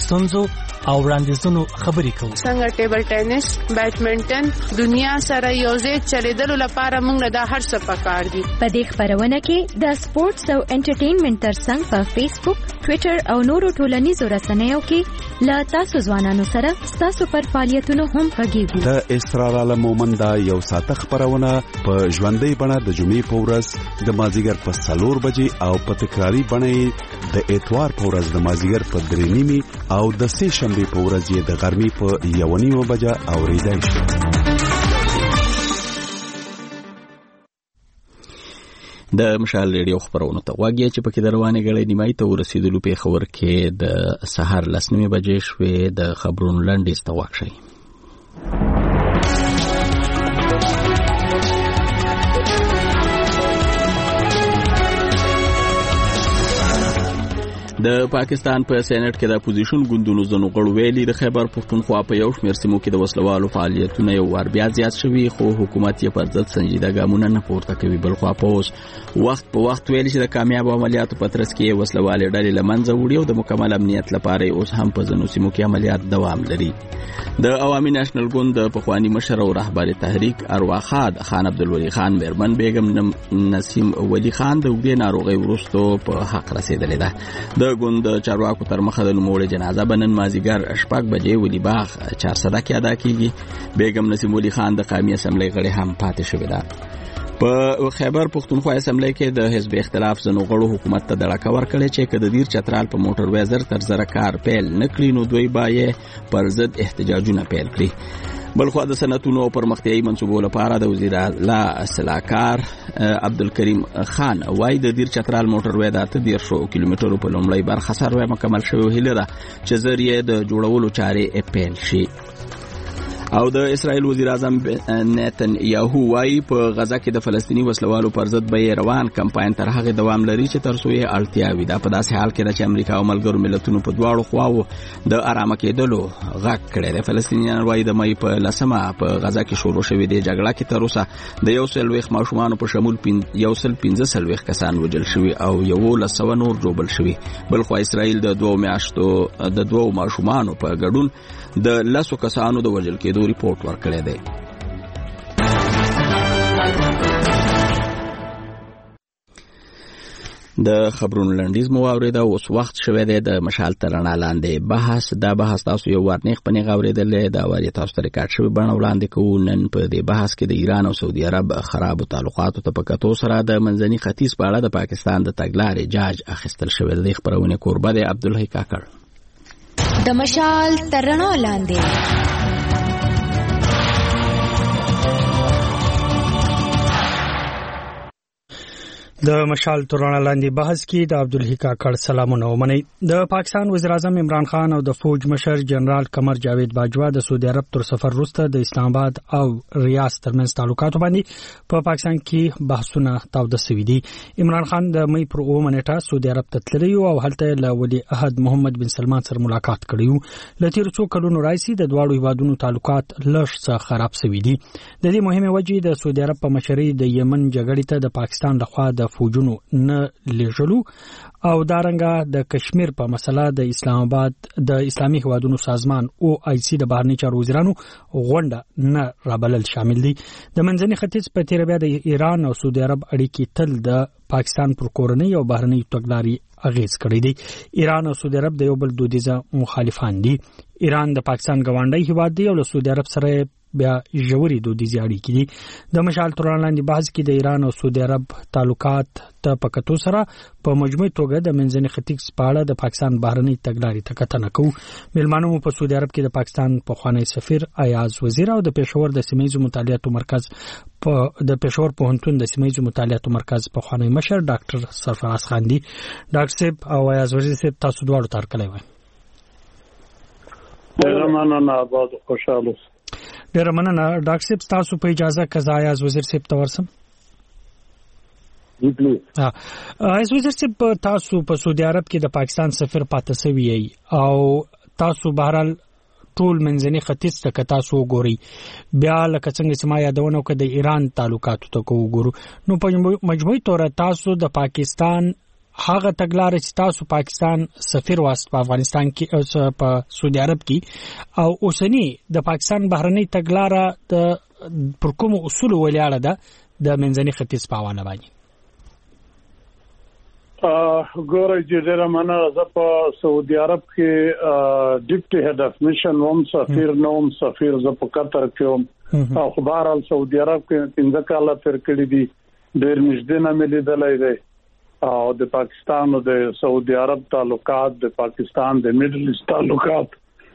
ستونزو او وړاندیزونو خبرې کوو. څنګه ټیبل ټینس، بیډمنټن دنیا سره یوځای چلیدلو لپاره موږ دا هر څه پکار دي. په دې خبرونه کې د سپورتس او انټرټینمنټ ترڅنګ په فیسبوک، ټوئیټر او نورو ټولنیزو رسنیو کې لا تاسو ځوانانو سره تاسو پر فعالیتونو هم غږیږو. د اسرار عالم مومند یو ساعت خبرونه په ژوندۍ بڼه د جمعې په ورځ د مازیګر په 4 بجې او په تکراری بڼه د اتوار په ورځ د مازیګر په 3:30 او د سه شنبه په ورځ د غرمې په 1:30 بجې اوریدای شي. د مشال ریډیو خبرونه ته واګي چې پکې دروانه غړې نیمای ته ورسېدلو په خبر کې د سحر 9:00 بجې شوې د خبرونو لنډیز ته واښي. د پاکستان په سېنات کې د اپوزیشن ګوندونو زنو غړو ویلي د خیبر پښتونخوا په یو شمېر سیمو کې د وسلوالو فعالیتونه یو ور بیا زیات شوي، خو حکومت یې پر ضد سنجیده ګامونه نه پورته کوي. بلخوا په اوس وخت په وخت ویلي چې د کامیاب عملیاتو په ترڅ کې وسلوالې ډلې له منځه وړي او د مکمل امنیت لپاره اوس هم په ځینو سیمو کې عملیات دوام لري. د عوامي نېشنل ګوند د پخوانی مشر او رهبر تحریک ارواخان خان عبدالولي خان میرمن بیگم نسیم ولی خان د وګړي ناروغي وروسته په حق رسیدلې ده. د ګوند چارواکو تر مخه د نوموړي جنازه بنن مازیګر 8 بجې ولي باغ 400 کې ادا کیږي. بیگم نسیم ولی خان د قومي اسمبلی غړي هم پاتې شوی ده. په خیبر پښتونخوا اسمبلی کې د حزب اختلاف زنو غړو حکومت ته دړه کور کړي چې کده دیر چترال په موټر ویزر تر زره کار پیل نکړي نو دوی بایې پر ضد احتجاجونه پیل کړي. بلخوا د صنعتونو پرمختیايي منصوبو لپاره د وزیر اعلی اصلاحکار عبدالکریم خان وای د دیر چترال موټر وې د 1300 کیلومترو په لومړی برخه سره مکمل شوی هله ده چې ذریعہ د جوړولو چارې پیل شي. او د اسرائیل وزیر اعظم نیتن یاهو وای په غزا کې د فلسطینی وسلوالو پر ضد به روان کمپاین تر هغه دوام لري چې تر څو یې اړتیا وي. دا په داسې حال کې چې امریکا او ملګرو ملتونو په دواړو خواو د آرام کېدلو غږ کړی دی. فلسطینیان وای د مې په 10 په غزا کې شروع شوې د جګړه کې تر اوسه د 100 ماشومان په شمول 115 کسان وژل شوي او 100 نور جوړل شوي. بلخو اسرائیل د 2 میاشتو د 2 ماشومان په ګډون د 10 کسانو د وژل کېدو ریپورت ورکړی دی. د خبرونو لنډیز مو اوریدا. اوس وخت شوه دی د مشال ترنا لاندې بحث. دا بحث تاسو یو ورنیخ پنی غوریدل دا وری تاسو ته ریکارډ شوی بڼه وړاندې کوو. نن په دې بحث کې د ایران او سعودي عرب خراب تعلقاتو ته په کتو سره د منځني ختیځ په اړه د پاکستان د تګلارې جاج اخیستل شوی دی. خبرونه کوربه دی عبدالحی کاکړ. د مشال ترنا لاندې د مشال تورانه لاندې بحث کې د عبدالحی کاکړ سلامونه ومني. د پاکستان وزیر اعظم عمران خان او د فوج مشر جنرال قمر جاوید باجوا د سعودي عرب تر سفر وروسته د اسلام آباد او ریاض ترمنځ تعلقات باندې په پاکستان کې بحثونه تاوده شوي دي. عمران خان د مې پر 9 نیټه سعودي عرب ته تللی او هلته له ولی عهد محمد بن سلمان سره ملاقات کړی و. لته څو کلونو راځي د دواړو هیوادونو تعلقات لږ څه خراب شوي دي. د دې مهمه وجې د سعودي عرب په مشرۍ د یمن جګړې ته د پاکستان لخوا د فوجونو نه لېږلو او دارنګه د کشمیر په مسله د اسلام آباد د اسلامي هیوادونو سازمان او آی سی د بهرنی چارو وزیرانو غونډه نه رابلل شامل دي. د منځني ختیځ په تیر بیا د ایران او سعودي عرب اړیکې تل د پاکستان پر کورنۍ او بهرنی تګلارې اغیز کړی دی. ایران او سعودي عرب د یو بل دودیزه مخالفان دي. ایران د پاکستان ګاونډي هیواد دی او له سعودي عرب سره بیا ژورې دودیزې اړیکې دي. د مشال توران لاندې بحث کې د ایران او سعودي عرب تعلقات ته په کتو سره په مجموعي توګه د منځني ختیځ په اړه د پاکستان بهرنی تګلارې ته کتنه کوو. میلمانو په سعودي عرب کې د پاکستان پخوانی سفیر ایاز وزیر او د پېښور د سیمه‌ییزو مطالعاتو مرکز د پېښور پوهنتون د سیمه‌ییزو مطالعاتو مرکز پخوانی مشر ډاکټر سرفراز خان دي. ډاکټر صاحب او ایاز وزیر صاحب تاسو دواړو تار کړی وای. ډېر مننه آباد خوشاله. ډېر مننه ډاکټر صاحب تاسو په اجازه قضا ایاز وزیر صاحب ته ورسم. ایاز وزیر صاحب تاسو په سعودي عرب کې د پاکستان سفیر پاتې شوی او تاسو بهرحال ټول منځني ختیځ ته تاسو وګورئ. بیا لکه څنګه چې ما یادونه وکړه د ایران تعلقاتو ته وګورو نو په مجموعي تور تاسو د پاکستان هغه تګلارې چې تاسو پاکستان سفیر واست په افغانستان کې او په سعودي عرب کې او اوسنی د پاکستان بهرنۍ تګلارې د پر کوم اصول ولاړه ده د منځني ختیځ په حواله باندې؟ ګورې چې ډېر مننه. زه په سعودي عرب کې ډیپټي هډ اف میشن وم، سفیر نوم، سفیر زه په قطر کې وم او خبرال سعودي عرب کې 15 کاله تر کړی دي. ډېر نږدې نه ملي دلای دی او د پاکستان او د سعودي عرب تعلقات، د پاکستان د میډل ایست تعلقات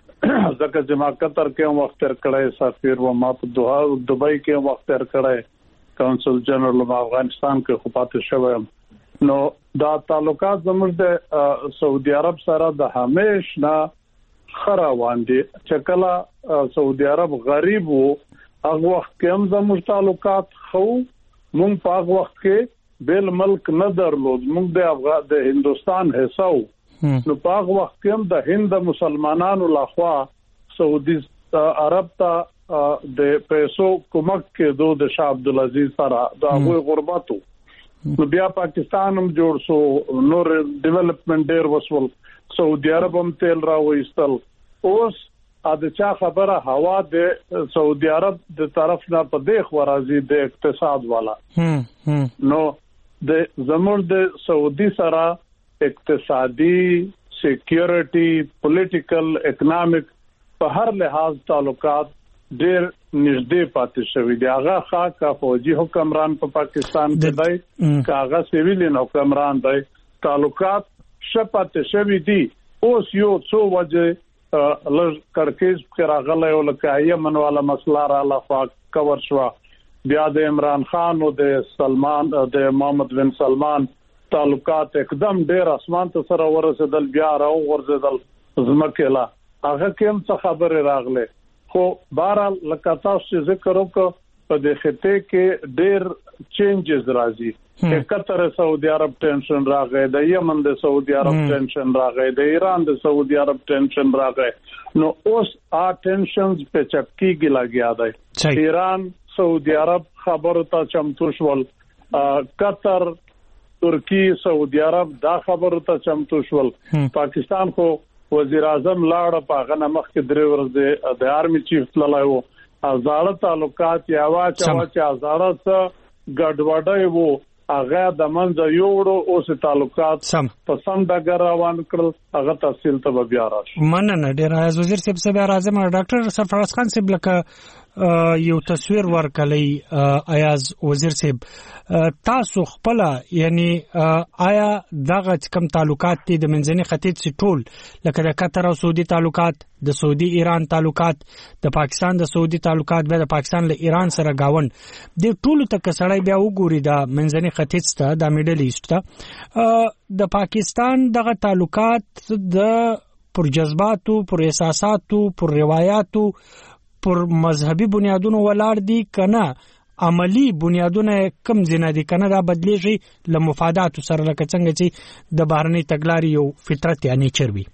ځکه چې ما قطر کې وخت تر کړی، سفیر و ما په دوبۍ کې وخت تر کړی، کونسل جنرال ما افغانستان کې خو پاتې شوم. نو دا تعلقات زموږ د سعودي عرب سره د همیش نه خره واندي چې کله سعودي عرب غریب وو هغه وخت کې هم زموږ تعلقات خو مونږ په هغه وخت کې بل ملک نه درلود، مونږ د هندستان حصہ وو. نو په هغه وخت کې هم د هند مسلمانانو لخوا سعودي عرب ته د پیسو کومک کېدو د شاه عبدالعزیز سره د هغه غربتو. نو بیا پاکستان هم جوړ شو، نور ډیولپمنٹ ډیر وسول، سعودي عرب هم تیل راوېستل. اوس د چا خبره هوا د سعودي عرب د طرف نه په دیخ ورازي د اقتصاد والا. نو د زموږ د سعودي سره اقتصادي، سکیورټي، پولیټیکل، اکنامک په هر لحاظ تعلقات ډیر نږدې پاتې شوی دی. هغه خاصه فوجي حکمران په پاکستان کې دی، هغه سیویلین حکمران دی، تعلقات شپته شوی دي. اوس یو څو وجه لږ کړکېز کې راغلی او لکه یمن والا مسله را لخوا کور شو، بیا د عمران خان او د سلمان د محمد بن سلمان تعلقات اقدم ډیر اسمان ته سره ورسېدل، بیا راو ورزېدل زمکه لا هغه کوم څه خبره راغله. خو بهرحال لکه تاسو چې ذکر وکړو په دې خطه کې ډېر چینجز راځي. قطر سعودي عرب ټینشن راغی، د یمن د سعودي عرب ټینشن راغی، د ایران د سعودي عرب ټینشن راغی. نو اوس ټینشنز په چپکیږي لګیا دی. ایران سعودي عرب خبرو ته چمتو شول، قطر، ترکی، سعودي عرب دا خبرو ته چمتو شول. پاکستان خو وزیر اعظم لاړ په غنه مخ کې 3 ورځې د آرمي چیف تللی وو. ازاړه تعلقات یا واچا ازاړه څه ګډوډای وو هغه د منځ یوړو. اوس تعلقات په سم ډګر روان کړل، هغه تفصیل ته بیا راشي. مننه ډیر. از وزیر صاحب سره راځم ډاکټر سرفراز خان صاحب لکه یو تصویر ورکړی ایاز وزیر صاحب، تاسو خپل یعنی آیا دغه کم تعلقات دي د منځني ختیځ ټول لکه د قطر او سعودي تعلقات، د سعودي ایران تعلقات، د پاکستان د سعودي تعلقات، د پاکستان له ایران سره گاون د ټولو ته کسړی بیا وګوري د منځني ختیځ ته، د میډل ایست ته د پاکستان دغه تعلقات د پر جذباتو، پر احساساتو، پر روایتو، پر مذهبي بنیادونو ولاړ دي کنه عملی بنیادونه کم زینه دي کنه دا بدلیږي له مفادات سره لکه څنګه چې د بهرنۍ تګلارې یو فطرت یا نیچر وي.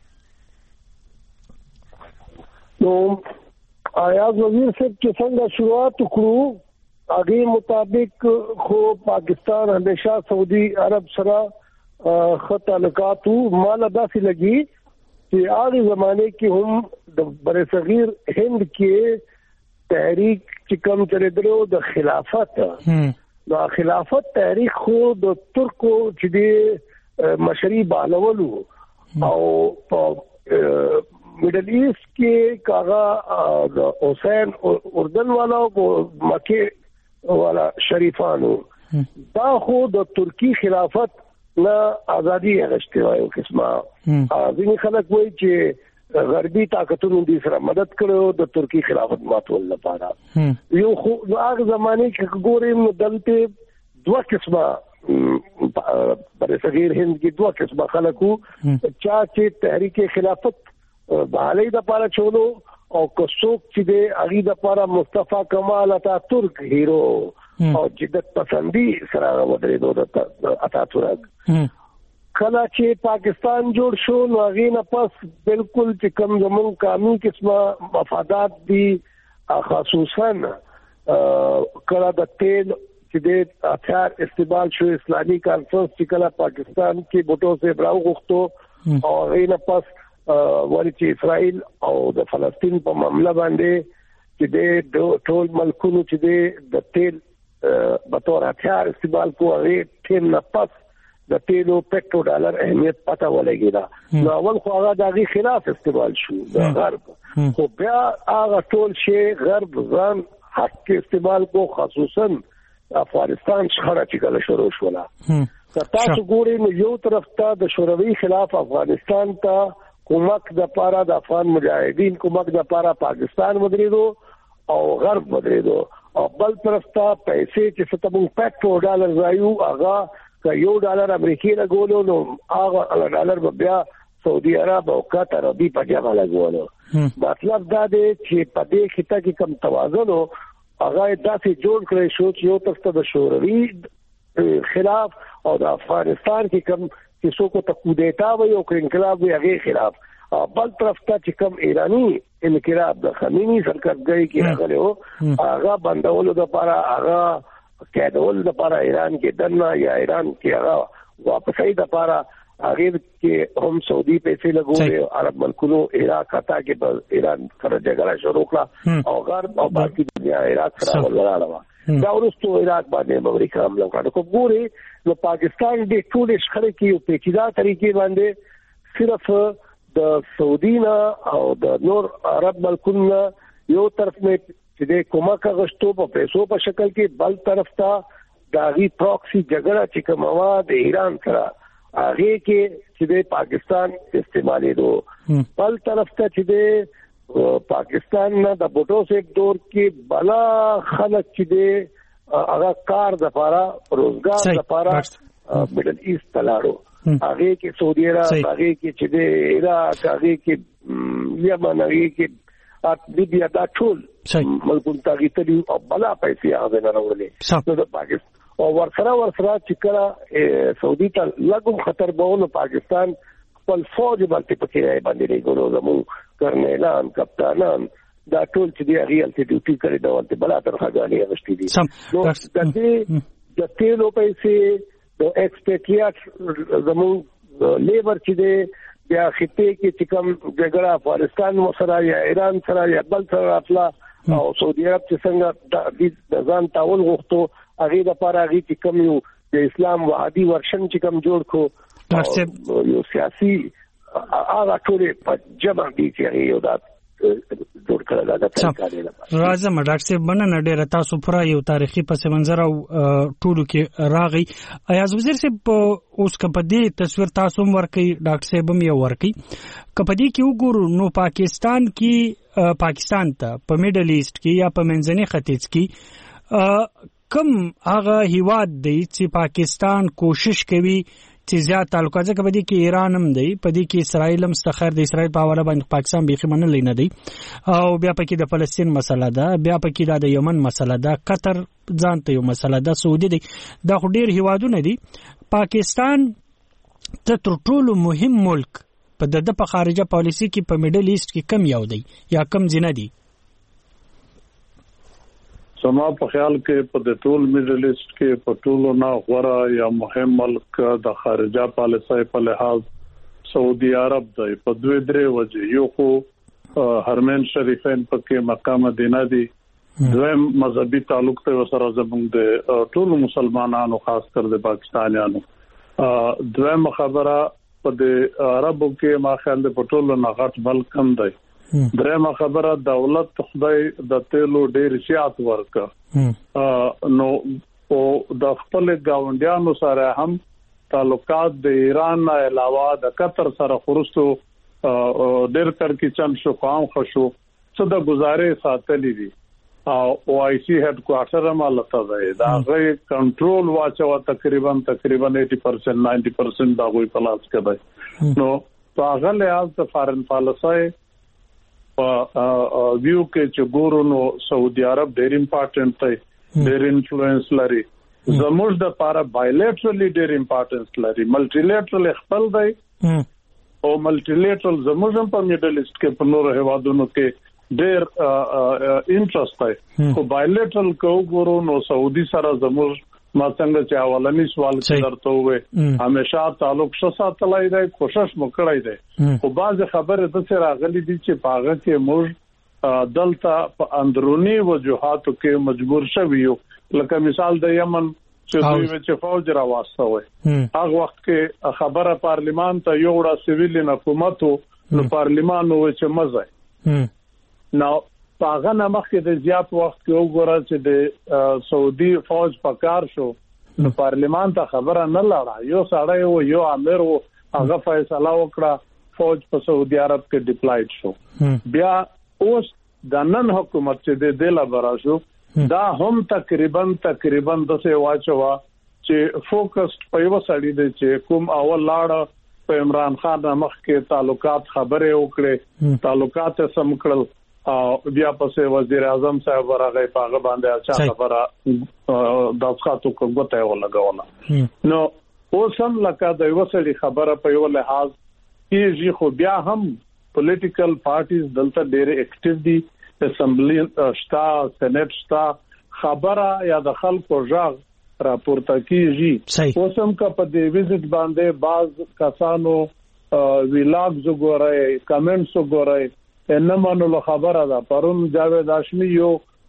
نو ایاز وزیر صاحب چې څنګه شروعات وکړو هغه مطابق خو پاکستان همیشه سعودي عرب سره خط تعلقات مال داسې لګي چې هغه زمانه کې هم د برصغیر هند کې تحریک چې کوم چلیدلو د خلافت، نو خلافت تحریک خو د ترکو چې د مشري بالولو او په میډل ایست کې کاغه د حسین اردن والا او مکه والا شریفانو دا خو د ترکی خلافت نه ازادي غشته وایو قسمه. ځینې خلک وایي چې غربي طاقتونو دې سره مدد کړو د ترکی خلافت ماتول لپاره. یو خو هغه زمانه کې ګورم دلته دوه قسمه برصغیر هند کې دوه قسمه خلکو چا چې تحریک خلافت بحالی د پاره چولو او کوڅوک چې د اغي د پاره مصطفی کمال اتاتورک هیرو او جدت پسندی سره ودرېدو د اتاتورک. کله چې پاکستان جوړ شو نو هغه نه پس بالکل چې کوم زمون قانون قسمه مفادات دي، خصوصا کله د تیل چې د هتھیار استعمال شو اسلامي کانفرنس چې کله پاکستان کې بوټو سے براو غوښتو او غینه پس ورته اسرائیل او د فلسطین په معاملې باندې چې د ټول ملکونو چې د تیل به تور هتھیار استعمال کوي ټیم نه پس د تیلو پټرو ډالر اهمیت پته ولګی دا نو اول خو هغه دغه خلاف استعمال شو د غرب خو بیا هغه ټول شی غرب ځان حق استعمال کو خصوصا افغانستان څخه چې کله شروع شولا تاسو ګورئ نو یو طرف ته د شوروي خلاف افغانستان ته کومک د پاره د افغان مجاهدین کومک د پاره پاکستان ودرېدو او غرب ودرېدو او بل طرف ته پیسې چې ستمون پټرو ډالر ځایو هغه که $1 امریکای لګولو نو هغه ډالر بیا سعودي عرب او قطر او دی په جمع لګولو مطلب دا دی چې په دې خطه کې کم توازن هغه داسې جوړ کړی شو چې یو طرف ته د شوروي خلاف او د افغانستان کې کم چې څوک ته کودتا وي او انقلاب وي هغه خلاف بل طرف ته چې کم ایرانی انقلاب د خمینی سرکردګۍ کې راغلی هغه بندولو لپاره هغه کېدول د لپاره ایران کې دنه یا ایران کې هغه واپسې د لپاره هغه کې هم سعودي پیسې لګولې عرب ملکونو عراق عطا کې په ایران سره جګړه شروع کړه او غرب او باقي دنیا عراق سره ولاړه دا ورستو عراق باندې امریکا حمله وکړه کوم ګوري نو پاکستان د ټول شخړې کې یو پیچیده طریقې باندې صرف د سعودي او د نور عرب ملکونو یو طرف نه چې د کومک غشتو په پیسو په شکل کې بل طرف ته داغي پروکسي جګړه چې کومه د ایران سره هغه کې چې د پاکستان استعمالي دو بل طرف ته چې د پاکستان نه د بوټو سیک دور کې بلا خلک چې د هغه کار د لپاره روزګار د لپاره میډل ایست تلاړو هغه کې سعودي عرب هغه کې چې د عراق هغه کې یمن هغه کې بیا دا ټول ملکون تاغیتلی او بلا پیسې هغه نه راوړلې نو د پاکستان او ورسره چې کله سعودي ته لګوم خطر بهونه پاکستان خپل فوج باندې پکې باندې لګولو زمو کرنیلان کپتانان دا ټول چې دی هغه ته ډیوټي کړی دا ولته بلا ترخه غالي غشتي دي نو د تیلو پیسې د ایکسپیکټریټ زمو لیبر چې دی بیا خطه کې چې کوم جګړه افغانستان سره یا ایران سره یا بل سره خپل او سعودي عرب چې څنګه د ځان تعاون غوښتو هغه د لپاره هغه چې کوم یو د اسلام وحدي ورشن چې کوم جوړ کو یو سیاسي هغه ټول په جمع دي چې یو د جوړ کړل دا راځم ډاکټر صاحب مننه ډیره تاسو پر یو تاریخي پس منظر او ټولو کې راغی ایاز وزیر صاحب اوس کپدی تصویر تاسو ورکي ډاکټر صاحب هم یو ورکي کپدی کې وګورو نو پاکستان ته په میډل ایست کې یا په منځني ختیځ کې کم هغه هیواد دی چې پاکستان کوشش کوي چې زیات تعلقات ځکه په دې کې ایران هم دی په دې کې اسرائیل هم استخر د اسرائیل په حواله باندې پاکستان بيخي منل نه دی او بیا پکې د فلسطین مسله ده بیا پکې د یمن مسله ده قطر ځان ته یو مسله ده سعودي دی دا خو ډیر هیوادونه دي پاکستان ته تر ټولو مهم ملک په د خارجه پالیسي کې په میډل ایست کې کم یو دی یا کم ځنه دی سما په خیال کې په د ټول میډل ایست کې په ټولو نه غوړه یا مهم ملک د خارجه پالیسۍ په لحاظ سعودي عرب دی په دوه درې وجه یو خو حرمین شریفین په مکه مدینه دی دویم مذهبي تعلق ته سره زموږ د ټول مسلمانانو خاص کر د پاکستانیانو دویم خبره په د عربو کې ما خیال د پټولو نه غټ ملک هم دی درېمه خبره دولت خدای د تیلو ډېر زیات ورکړه نو او د خپل گاونډیانو سره هم تعلقات د ایران نه علاوه د قطر سره خورستو ډېر ترکیچن شو قام خشو څه د گزارې ساتلې دي او آی سی هډ کوارټر هم لته دی دا غي کنټرول واچو تقریبا 80% 90% دا غوي پلاس کړي نو په هغه لحاظ د فارن پالیسۍ ویو کې چې ګورو نو سعودي عرب ډېر امپورټنت دی ډېر انفلوئنس لري زموږ د لپاره بایلیټرلی ډېر امپورټنس لري ملټیلیټرل خپل دی او ملټیلیټرل زموږ په میډل ایست کې په نورو هیوادونو کې ډېر انټرست دی خو بایلیټرل کو ګورو نو سعودي سره زموږ ما څنګه چې اولنی سوال کې درته وې همیشه تعلق شته تلای دی کوشش وکړای دی خو بعض خبره د سره غلي دي چې پاغه کې موږ دلته په اندرونی وجوهاتو کې مجبور شویو لکه مثال د یمن چې دوی چې فوج راواسته وي هغه وخت کې خبره پارلیمان ته یو وړه سیویل حکومت نو پارلیمان نو چې مزه نو هغه نمخ کې د زیات وخت کې وګورل چې د سعودي فوج پکار شو نو پارلیمان ته خبره نه لاړه یو سړی او یو امیر او هغه فیصله وکړه فوج په سعودي عرب کې ډیپلاید شو بیا اوس د نن حکومت چې د دلا برا شو دا هم تقریبا د څه واچوا چې فوکس په یو سړی دی چې کوم اول لاړ په عمران خان مخ کې تعلقات خبره وکړي تعلقات سم کړل او بیا پسې وزیر اعظم صاحب راغی پاغه باندې اچھا خبره د ښاتو کوته ولګوله نو اوسم لکه د یو سړي خبره په یو لحاظ کې خو بیا هم پولیټیکل پارټیز دلته ډېر اکټیو دي اسمبلی شتا سېنات شتا خبره یا د خلکو ژغ راپورته کیږي اوسم کا په دې ویزټ باندې بعض کسانو ویلاګ وګورئ کمنټس وګورئ نه منلو خبره ده پرون جاوید هاشمي یو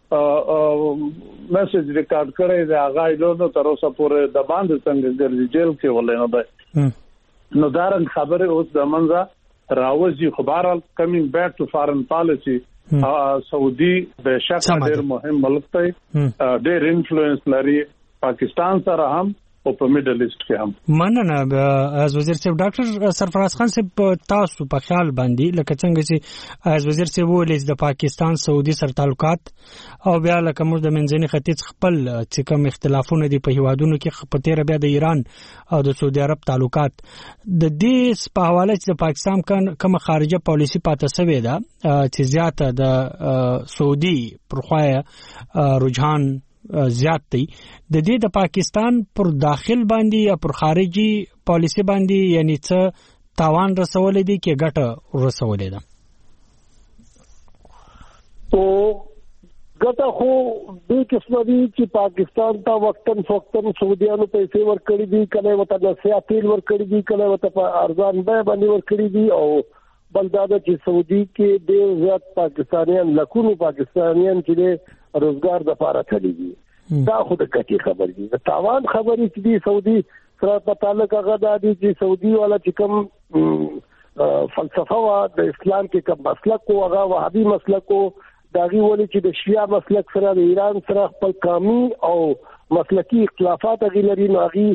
میسج ریکارډ کړی دی هغه ایلو تر اوسه پورې د باندې څنګه ګرځي جیل کې ولې نه ده نو دارن خبره اوس د منځه راوځي خبره کمینګ بیک ټو فارن پالیسی سعودي به شک ډېر مهم ملک دی ډېر انفلوئنس لري پاکستان سره هم او په میډل ایست کې هم مننه از وزیر صاحب ډاکټر سرفراز خان صاحب تاسو په خیال باندې لکه څنګه چې از وزیر صاحب ولې د پاکستان سعودي سره تعلقات او بیا لکه موږ د منځني ختیځ خپل چې کوم اختلافونه دي په هیوادونو کې په تیر بیا د ایران او د سعودي عرب تعلقات د دې په حواله چې د پاکستان کوم خارجه پالیسی پاتې شوې ده چې زیاته د سعودي پرخواه رجحان زیات دی د دې د پاکستان پر داخل باندې یا پر خارجي پالیسی باندې یعنی څه تاوان رسولې دي کې ګټه رسولې ده تو ګټه خو دې قسمه دي چې پاکستان ته وختن سعودیانو پیسې ورکړي دي کله وته د سیاحت ورکړي دي کله وته په ارزان بیه باندې ورکړي دي او بل دا چې سعودي کې ډېر زیات پاکستانیان لکونو پاکستانیان چې روزګار د پاره کړی دي دا خو د کټي خبر دي د تاوان خبرې چې دی سعودي سره په تعلق هغه د دې چې سعودي والا چې کوم فلسفه وا د اسلام کې کوم مسلک او هغه وهابي مسلک او داغي ولې چې د شیعه مسلک سره د ایران سره خپل قومي او مسلکی اختلافات غیلري ناغي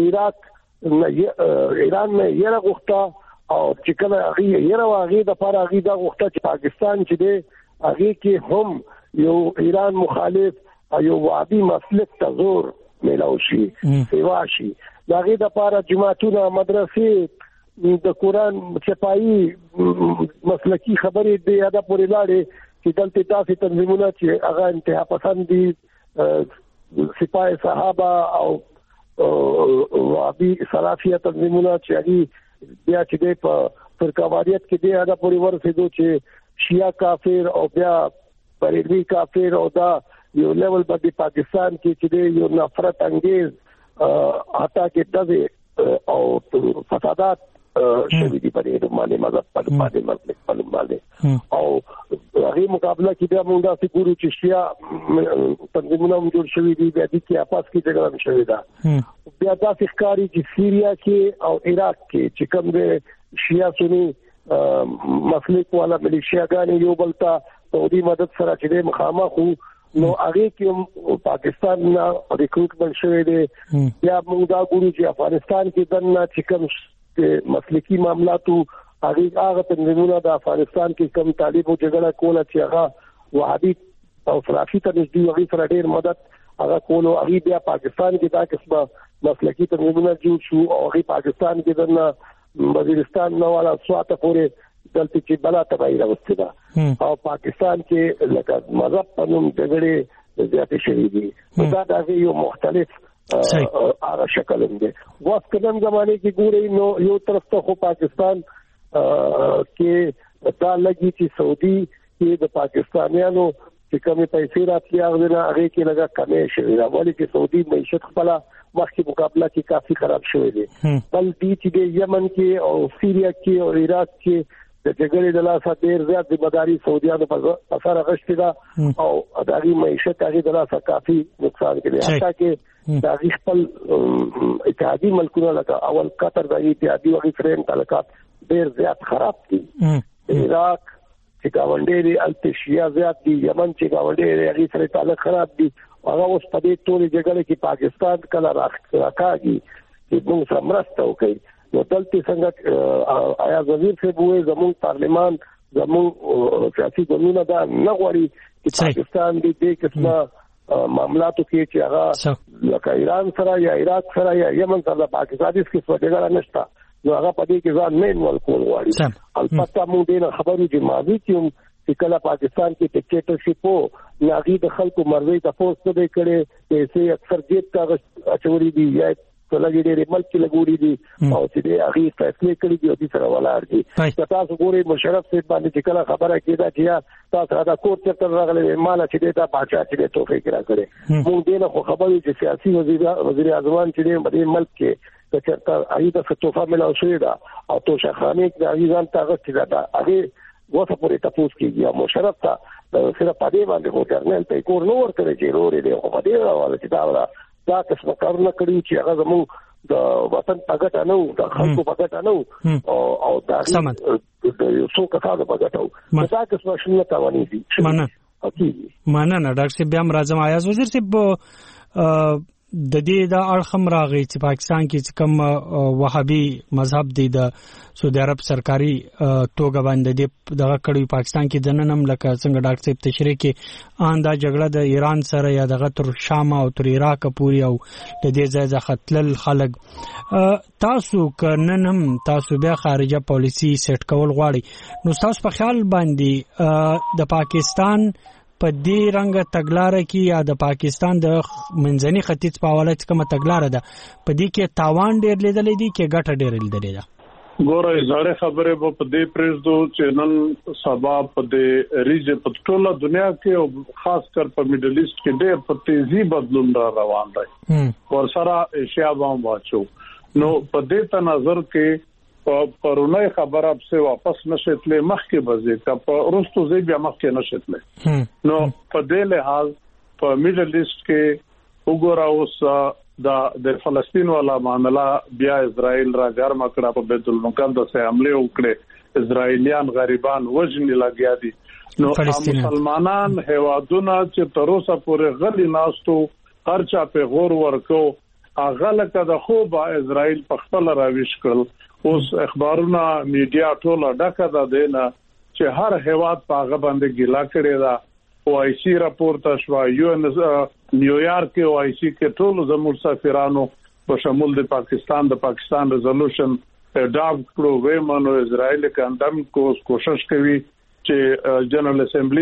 ایران نه یره غوښته او چې کله هغه یره واغې د پاره هغه د غوښته چې پاکستان چې دی هغه کې هم یو ایران مخالف او یو وابي مسلک ته زور ملاو شي سیوا شي داغه د پاره جماعتونه مدرسې د قران چپایي مسلکی خبرې د یاده پورې لاړې چې دلته تاسو تنظیمونه چې هغه انتها پسند دي سپاه صحابه او وابي سلفیه تنظیمونه چې هغه بیا چې په فرقواریت کې د یاده پورې ورسېدو چې شیعه کافر او بیا بریلوی کافر او دا یو لیول باندې پاکستان کې چې یو نفرت انگیز حتی کې دغه او فسادات شوی دي په دې باندې مذهب په باندې مسلک په باندې او هغه مقابله کې بیا موږ د ګورو چې شیا تنظیمونه جوړ شوی دي بیا د کې اپاس کې جګړه شوی ده بیا د افغاني چې سیریا کې او عراق کې چې کوم د شیا سنی مسلک والا ملیشیاګان یو بلتا سعودي مدد سره چې مخامخ نو هغه کې پاکستان نه ریکروټمنټ شوی دی یا موږ دا ګورو چې افغانستان کې دنه چې کوم مسلکی معاملاتو هغه تنظیمونه د افغانستان کې کم طالب او جګړه کوله چې هغه وهابي او سلفي ته نږدې وغي سره ډېر مدد هغه کولو هغه بیا پاکستان کې دا قسمه مسلکی تنظیمونه جوړ شو او هغه پاکستان کې دنه وزیرستان نو والا سواته پورې دلته چې بلا تبعی راوستي دا او پاکستان کې لکه مذهب په نوم جګړې زیاتې شوې دي دا د یو مختلف هغه شکل دی وخت کله زمانه کې ګورې نو یو طرف ته خو پاکستان کې دا لګي چې سعودي کې د پاکستانیانو چې کومې پیسې راتلي هغه نه هغه کې لږه کمې شوې ده ولې چې سعودي معیشت خپل مخکې مقابله کې کافي خراب شوې ده بل دې چې د یمن کې او سیریا کې او عراق کې د جګړې د لاسه ډېر زیات ذمہداري سعودیانو په اثر غشتي ده او د هغه معیشت هغه د لاسه کافي نقصان کړي حتی کې د هغه خپل اتحادي ملکونو لکه اول قطر د اتحادي او فرین تعلقات ډېر زیات خراب دي عراق چې گاونډي لري التشیا زیات دي یمن چې گاونډي لري هغه سره تعلق خراب دي هغه اوس په دې ټول جګړه کې پاکستان کله راکاږي چې موږ سره مرسته وکړي نو دلته څنګه آیا وزیر صاحب وې زموږ پارلمان زموږ سیاسي ګوندونه دا نه غواړي چې پاکستان دې قسمه معاملاتو کې چې هغه لکه ایران سره یا عراق سره یا یمن سره پاکستان هیڅ قسمه جګړه نشته نو هغه په دې کې ځان مین ولکول غواړي البته موږ دې خبرو چې ماضي کې چې کله پاکستان کې ډیکټیټرشپ وو ناغي د خلکو مرزي تاسو ته کړي چې اکثر دې تا اچوري دي یا لګي ډېر ملک لګوري دي او چې هغه فیصله کړی دی او دې سره ولاړ دي تاسو ګوري مشرف صاحب باندې چې کله خبره کیده چې تاسو دا کوټ چکر راغلی مال چې دا بادشاہ چې توفیق را کړی موږ دې نه خو خبرې چې سیاسي وزیر اعظم چې دې ملک کې چې چرته ایدا فتوفه ملاو شوې ده او تو شخانه د ایران تاغت چې دا هغه وڅ پورې تاسو کېږي مشرف ته سره پدې باندې هو جرنل ته کور نو ورته چې روري دی خو پدې راواله چې دا څه کارونه کړی چې هغه زموږ د وطن پګټ نه و د خلکو پګټ نه و او دا یو څو کسانو پګټ و دا څه شنو تاوانی دي مننه ډاکټر صاحب بیا راځم آیا وزیر صاحب د دې د اړخم راغی چې پاکستان کې کوم وهابي مذهب دی د سعودي عرب سرکاري توګه باندې دغه کړي پاکستان کې دننم لکه څنګه ډاکټر صاحب تشریح کې ان دا جګړه د ایران سره یا دغه تر شام او تر عراق پوري او د دې ځای ځخه تل خلک تاسو کننم تاسو بیا خارجه پالیسی سیټ کول غواړي نو تاسو په خیال باندې د پاکستان په دې رنګ تګلارې کې یا د پاکستان د منځني ختیځ په حواله کومه تګلارې ده په دې کې تاوان ډېر لیدل دي کې ګټه ډېر لیدل ده ګوره زړه خبره په دې پریزدو چې نن سبا په دې ریجه په ټوله دنیا کې او خاص کر په میډل ایست کې ډېر په تیزی بدلون را روان دی ور سره ایشیا باندې واچو نو په دې تناظر کې پرونی خبره به واپس نشتلې مخکې بځي که په رستو زی بیا مخکې نشتلې نو په دې لحاظ په میډل ایست کې وګوره اوس د فلسطین والا معاملې بیا اسرائیل را ګرم کړه په بیت المقدس حمله وکړه اسرائیلیان غریبان وژنې لګیا دي نو مسلمانان هوادونه چې تر اوسه پورې غلي ناستو هرچا په غور ورکو اغه لکه د خوبه اسرائیل په خپل راويش کړل اوس اخبارونه میډیا ټوله ډکه ده دینه چې هر هواد په هغه باندې ګیلا کړی دا او آی سی راپورته شو یو ان نیویارک او آی سی کې ټول زموږ سفیرانو په شمول د پاکستان ریزولوشن اډاپټ کړو ویمنو اسرائیل کاندم کوشش کوي چې جنرال اسمبلی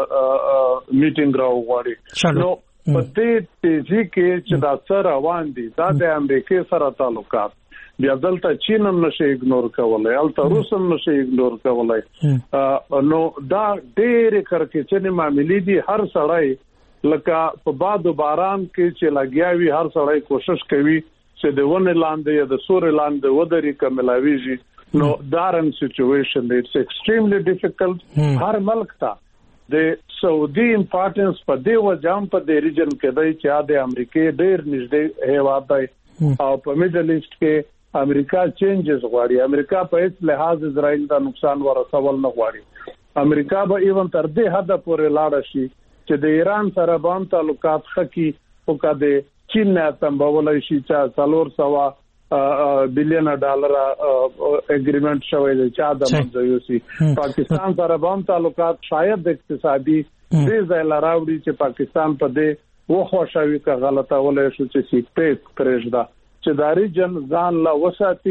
میټینګ راوغواړي نو په دې تیزی کې چې دا څه روان دي دا د امریکای سره تعلقات بیا دلته چین هم نشي اګنور کولای الته روس هم نشي اګنور کولای نو دا ډېر کرکچنې معاملې دي هر سړی لکه په باد باران کې چې لګیاوي هر سړی کوشش کوي چې د ونه لاندې یا د سور لاندې ودرې کملاويږي نو دارن سچويشن اټس ایکستریملی ډیفیکلټ هر ملک ته د سعودي امپورټنس په دی وجام په دی ریجن کې دی چې د امریکای ډېر نږدې هیواد دی او په میډل ایست کې امریکا چینجز غواړي امریکا په هیڅ لحاظ اسرائیل ته نقصان ورسول نه غواړي امریکا به ایون تر دې حد پورې لاړ شي چې د ایران سره باندې تعلقات خکې او کده چین نه تنبولای شي چې 400 بلین ډالر اګریمنت شوی دی چې د منځوي پاکستان سره باندې تعلقات شاید اقتصادي دې ځای لراوړي چې پاکستان په دې وخوښوي که غلطه ولې شو چې سیټ پریږده چې دا ریجن ځان لا وساتي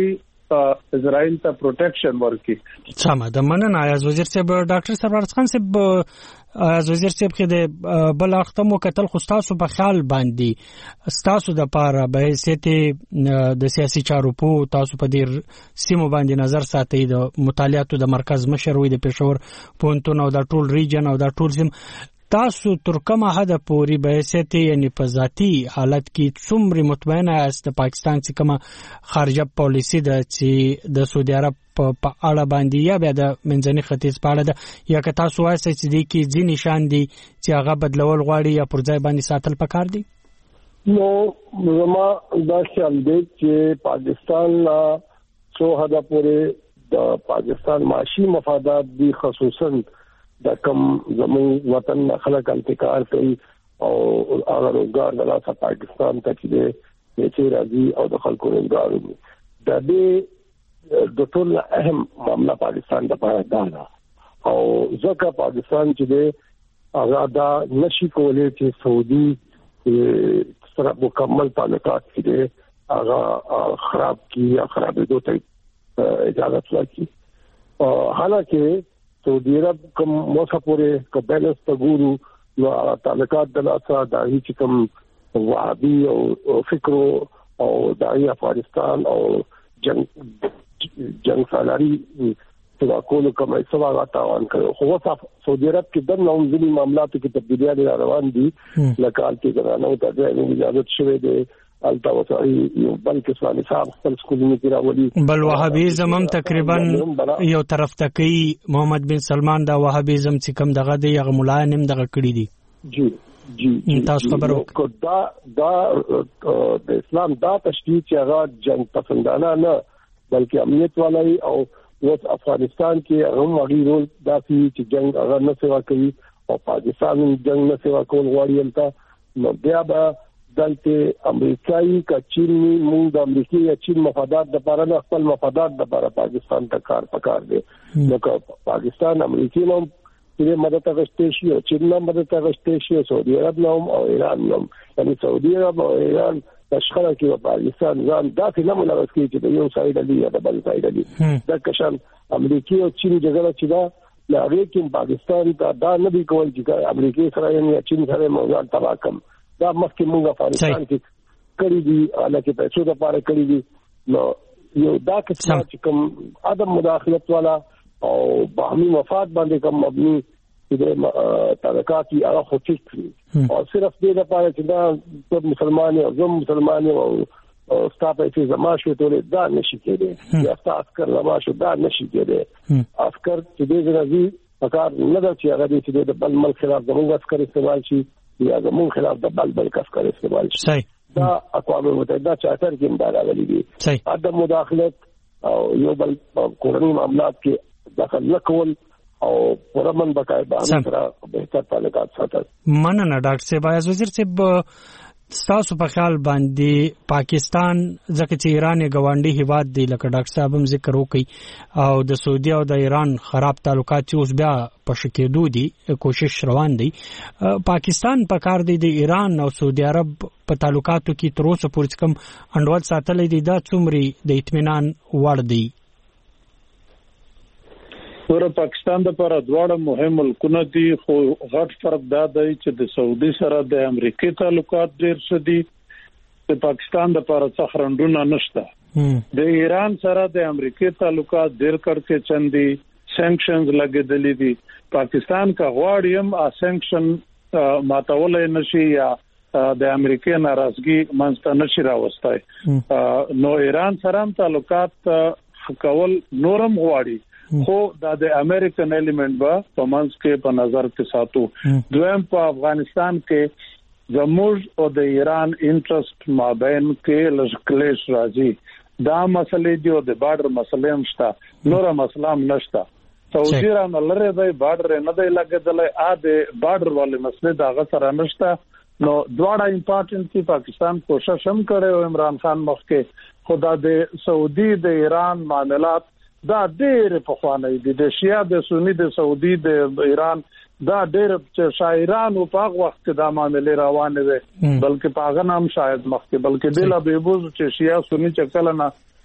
اسرائیل ته پروټیکشن ورکړي. سم ده. مننه ایاز وزیر صاحب. ډاکټر سرفراز خان صاحب ایاز وزیر صاحب کې د بل اختمو کتل خو تاسو په خیال باندې تاسو د پاره به حیثیت د سیاسي چارو په تاسو په دې سیمو باندې نظر ساتي د مطالعاتو د مرکز مشر وي د پېښور پونتون او د ټول ریجن او د ټول سیم تاسو تر کومه حد پورې به حیثیت یعنی په ذاتی حالت کې څومره مطمئنه یاست د پاکستان څخه کومه خارجه پالیسی ده چې د سعودي عرب په اړه باندې یا بیا د منځني ختیځ په اړه ده یا که تاسو وایئ چې دې کې ځینې نشان دي چې هغه بدلول غواړي یا پر ځای باندې ساتل پکار دي؟ نو زما دا خیال دی چې پاکستان څو حد پورې د پاکستان معاشي مفادات دي، خصوصا د کوم زموږ وطن خلک انتقال کوي او هغه روزګار د لاسه پاکستان ته چې راځي او د خلکو روزګار وي. د دې د ټول اهم معاملہ پاکستان د پاره ده او ځکه پاکستان چې د هغه دا نشي کولای چې سعودي سره مکمل تعلقات کې هغه خراب کی یا خرابېدو ته اجازه ورکړي. حالانکه سعودي عرب کوم موثقه کو بیلنس ته ګورو نو تعلقات د لاسه د هیڅ کوم وهابي او فکرو او د افغانستان او جنگ سالاري سوا کولو کومه سوا غاټاوان کړو. خو وصف سعودي عرب کې د نومځلي معاملاتو کې تبدیلیاں روان دي لکه چې ګرانو ته د اجازه شوه دي البته وصاري یو بلکې اسلامي صاحب خپل سکولونو کې راولي. بل وهابیزم هم تقریبا یو طرف ته کوي. محمد بن سلمان دا وهابیزم چې کوم دغه دی هغه مولانم دغه کړی دي. جی تاسو خبرو دا د اسلام دا تشریح چې هغه جنگ پسندانه نه بلکې امنیت والی او اوس افغانستان کې هم هغه رول داسي چې جنگ هغه نه سوا کوي او پاکستان جنگ نه سوا کول غواړي. البته نو بیا به دلته امریکایي کا چینی موږ د امریکای یا چین مفادات د لپاره نه خپل مفادات د لپاره پاکستان ته کار پکار دی. نو که پاکستان امریکای نو چې مدد غشته شي او چین نو مدد غشته شي سعودي عرب نو او ایران نو یعنی سعودي عرب او ایران تشخره کې پاکستان ځان داسې نه ملوث کوي چې د یو ساید دی یا د بل ساید دی. دا کشان امریکای او چین جګړه چې دا لاره کې پاکستان ته دا نه دی کول چې امریکای سره یا چین سره موضوع تباکم دا مخکې موږ افغانستان کې کړی دي الکه پیسو د پاره کړی دي. نو یو دا چې کوم عدم مداخلت والا او باهمي مفاد باندې کوم مبني د تعلقات هغه خو ټیک کړی او صرف دې لپاره چې دا مسلمان او زم مسلمان او ستاسو چې زما شو ټول دا نشي کېدی یا تاسو کار زما شو دا نشي کېدی. عسكر چې دې راځي فقط نه دا چې هغه دې د بل ملک خلاف زموږ عسكر استعمال شي یا زمون خلاف د بل کس کار استعمال شي. دا اقوام متحده چارټر کې امداد غلي دي. عدم مداخلت او یو بل کورنی معاملات کې دخل نکول او پرمن بقاعده سره بهتر تعلقات ساتل. مننه ډاکټر صاحب. ایاز وزیر صاحب تاسو په خیال باندې پاکستان ځکه چې ایران یې ګاونډي هیواد دی لکه ډاکټر صاحب هم ذکر وکړي او د سعودي او د ایران خراب تعلقات چې اوس بیا په شکېدو دي کوشش روان دی. پاکستان په کار دی د ایران او سعودي عرب په تعلقاتو کې تر اوسه پورې کوم انډول ساتلې دي دا څومره د اطمینان وړ دی؟ ور پاکستان د پر دواړه مهم ملکونه دي خو غټ فرق دا دی چې د سعودي سره د امریکای تعلقات ډیر شدي د پاکستان د پر څخه رندونه نشته. د ایران سره د امریکای تعلقات ډیر کړکې چندي سانکشنز لګیدلې دي. پاکستان کا غواړم سانکشن ماتولای نشي یا د امریکای ناراضګي منځته نشي راوستای. نو ایران سره تعلقات کول نورم غواړي خو د امریکن ایلیمنٹ به په منځ کې په نظر کې ساتو. دویم په افغانستان کې زموږ او د ایران انټرست مابین کې لږ راځي. دا مسلې دی او د بارډر مسلې هم شته، نور مسله هم نشته. سعودي عرب لره دی بارډر نه دی لګیدلای، د بارډر والے مسلې دا غسر نشته. نو دواړه امپورټنت کی پاکستان کوشش هم کړي او عمران خان مخکې خدا د سعودي د ایران معاملات دا ډېر په خوانه دي د شیا د سنی د سعودي د ایران دا ډېر چې شاعران او په وخت کې دا معاملې روانه وي بلکې پاغه نام شاید مخکې بلکې بلا بهبوز چې شیا سنی چکل نه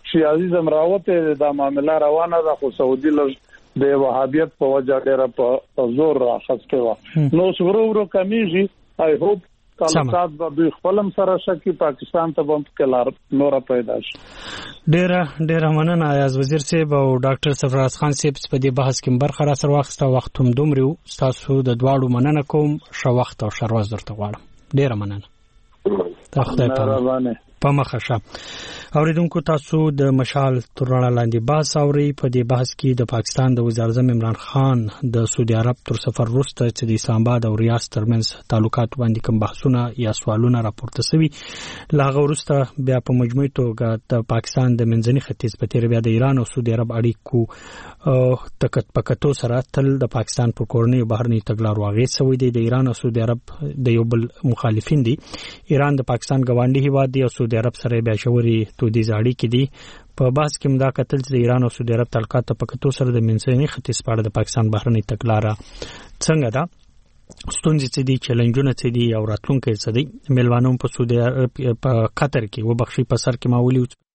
چې عزیزم راوته د معاملې روانه ده خو سعودي لږ د وهابیت په وجه ډېر په زور راخسته و نو ورو کمیږي آی هوپ تعلقات به خپلم سره شکی پاکستان ته هم کلار نور پیدا شي. ډېر مننه ایاز وزیر صاحب او ډاکټر سرفراز خان صاحب په دې بحث کې برخه را سره واخسته وخت هم دومره تاسو د دواړو مننه کوم شو وخت او شرواز درته غواړم. ډېر مننه. خدای په مخه شه. اوریدونکو تاسو د مشال ترړه لاندې باس اوري په دې بحث کې د پاکستان د وزیر اعظم عمران خان د سعودي عرب تر سفر وروسته چې د اسلام آباد او ریاض ترمنځ تعلقات باندې کوم بحثونه یا سوالونه راپورته شوي لاغه وروسته بیا په مجموعي توګه د پاکستان د منځني ختیځ په تیر بیا د ایران او سعودي عرب اړیکو تکت پکتو سره تل د پاکستان پر کورنۍ او بهرني تګلارو اغېز شوی دی. د ایران او سعودي عرب د یو بل مخالفین دي. ایران د پاکستان ګاونډي هیواد دی او سعودي عرب سره بیا شوري تودیز اړیکې دي. په بحث کې مدا قتل د ایران او سعودي عرب تعلقات په کتو سره د منځني ختیځ په اړه د پاکستان بهرني تګلارې څنګه ده ستونزې څه دي چیلنجونه څه دي او راتلونکي څه دي. ملوانو په سعودي عرب په قطر کې وبخښي په سر کې ماولي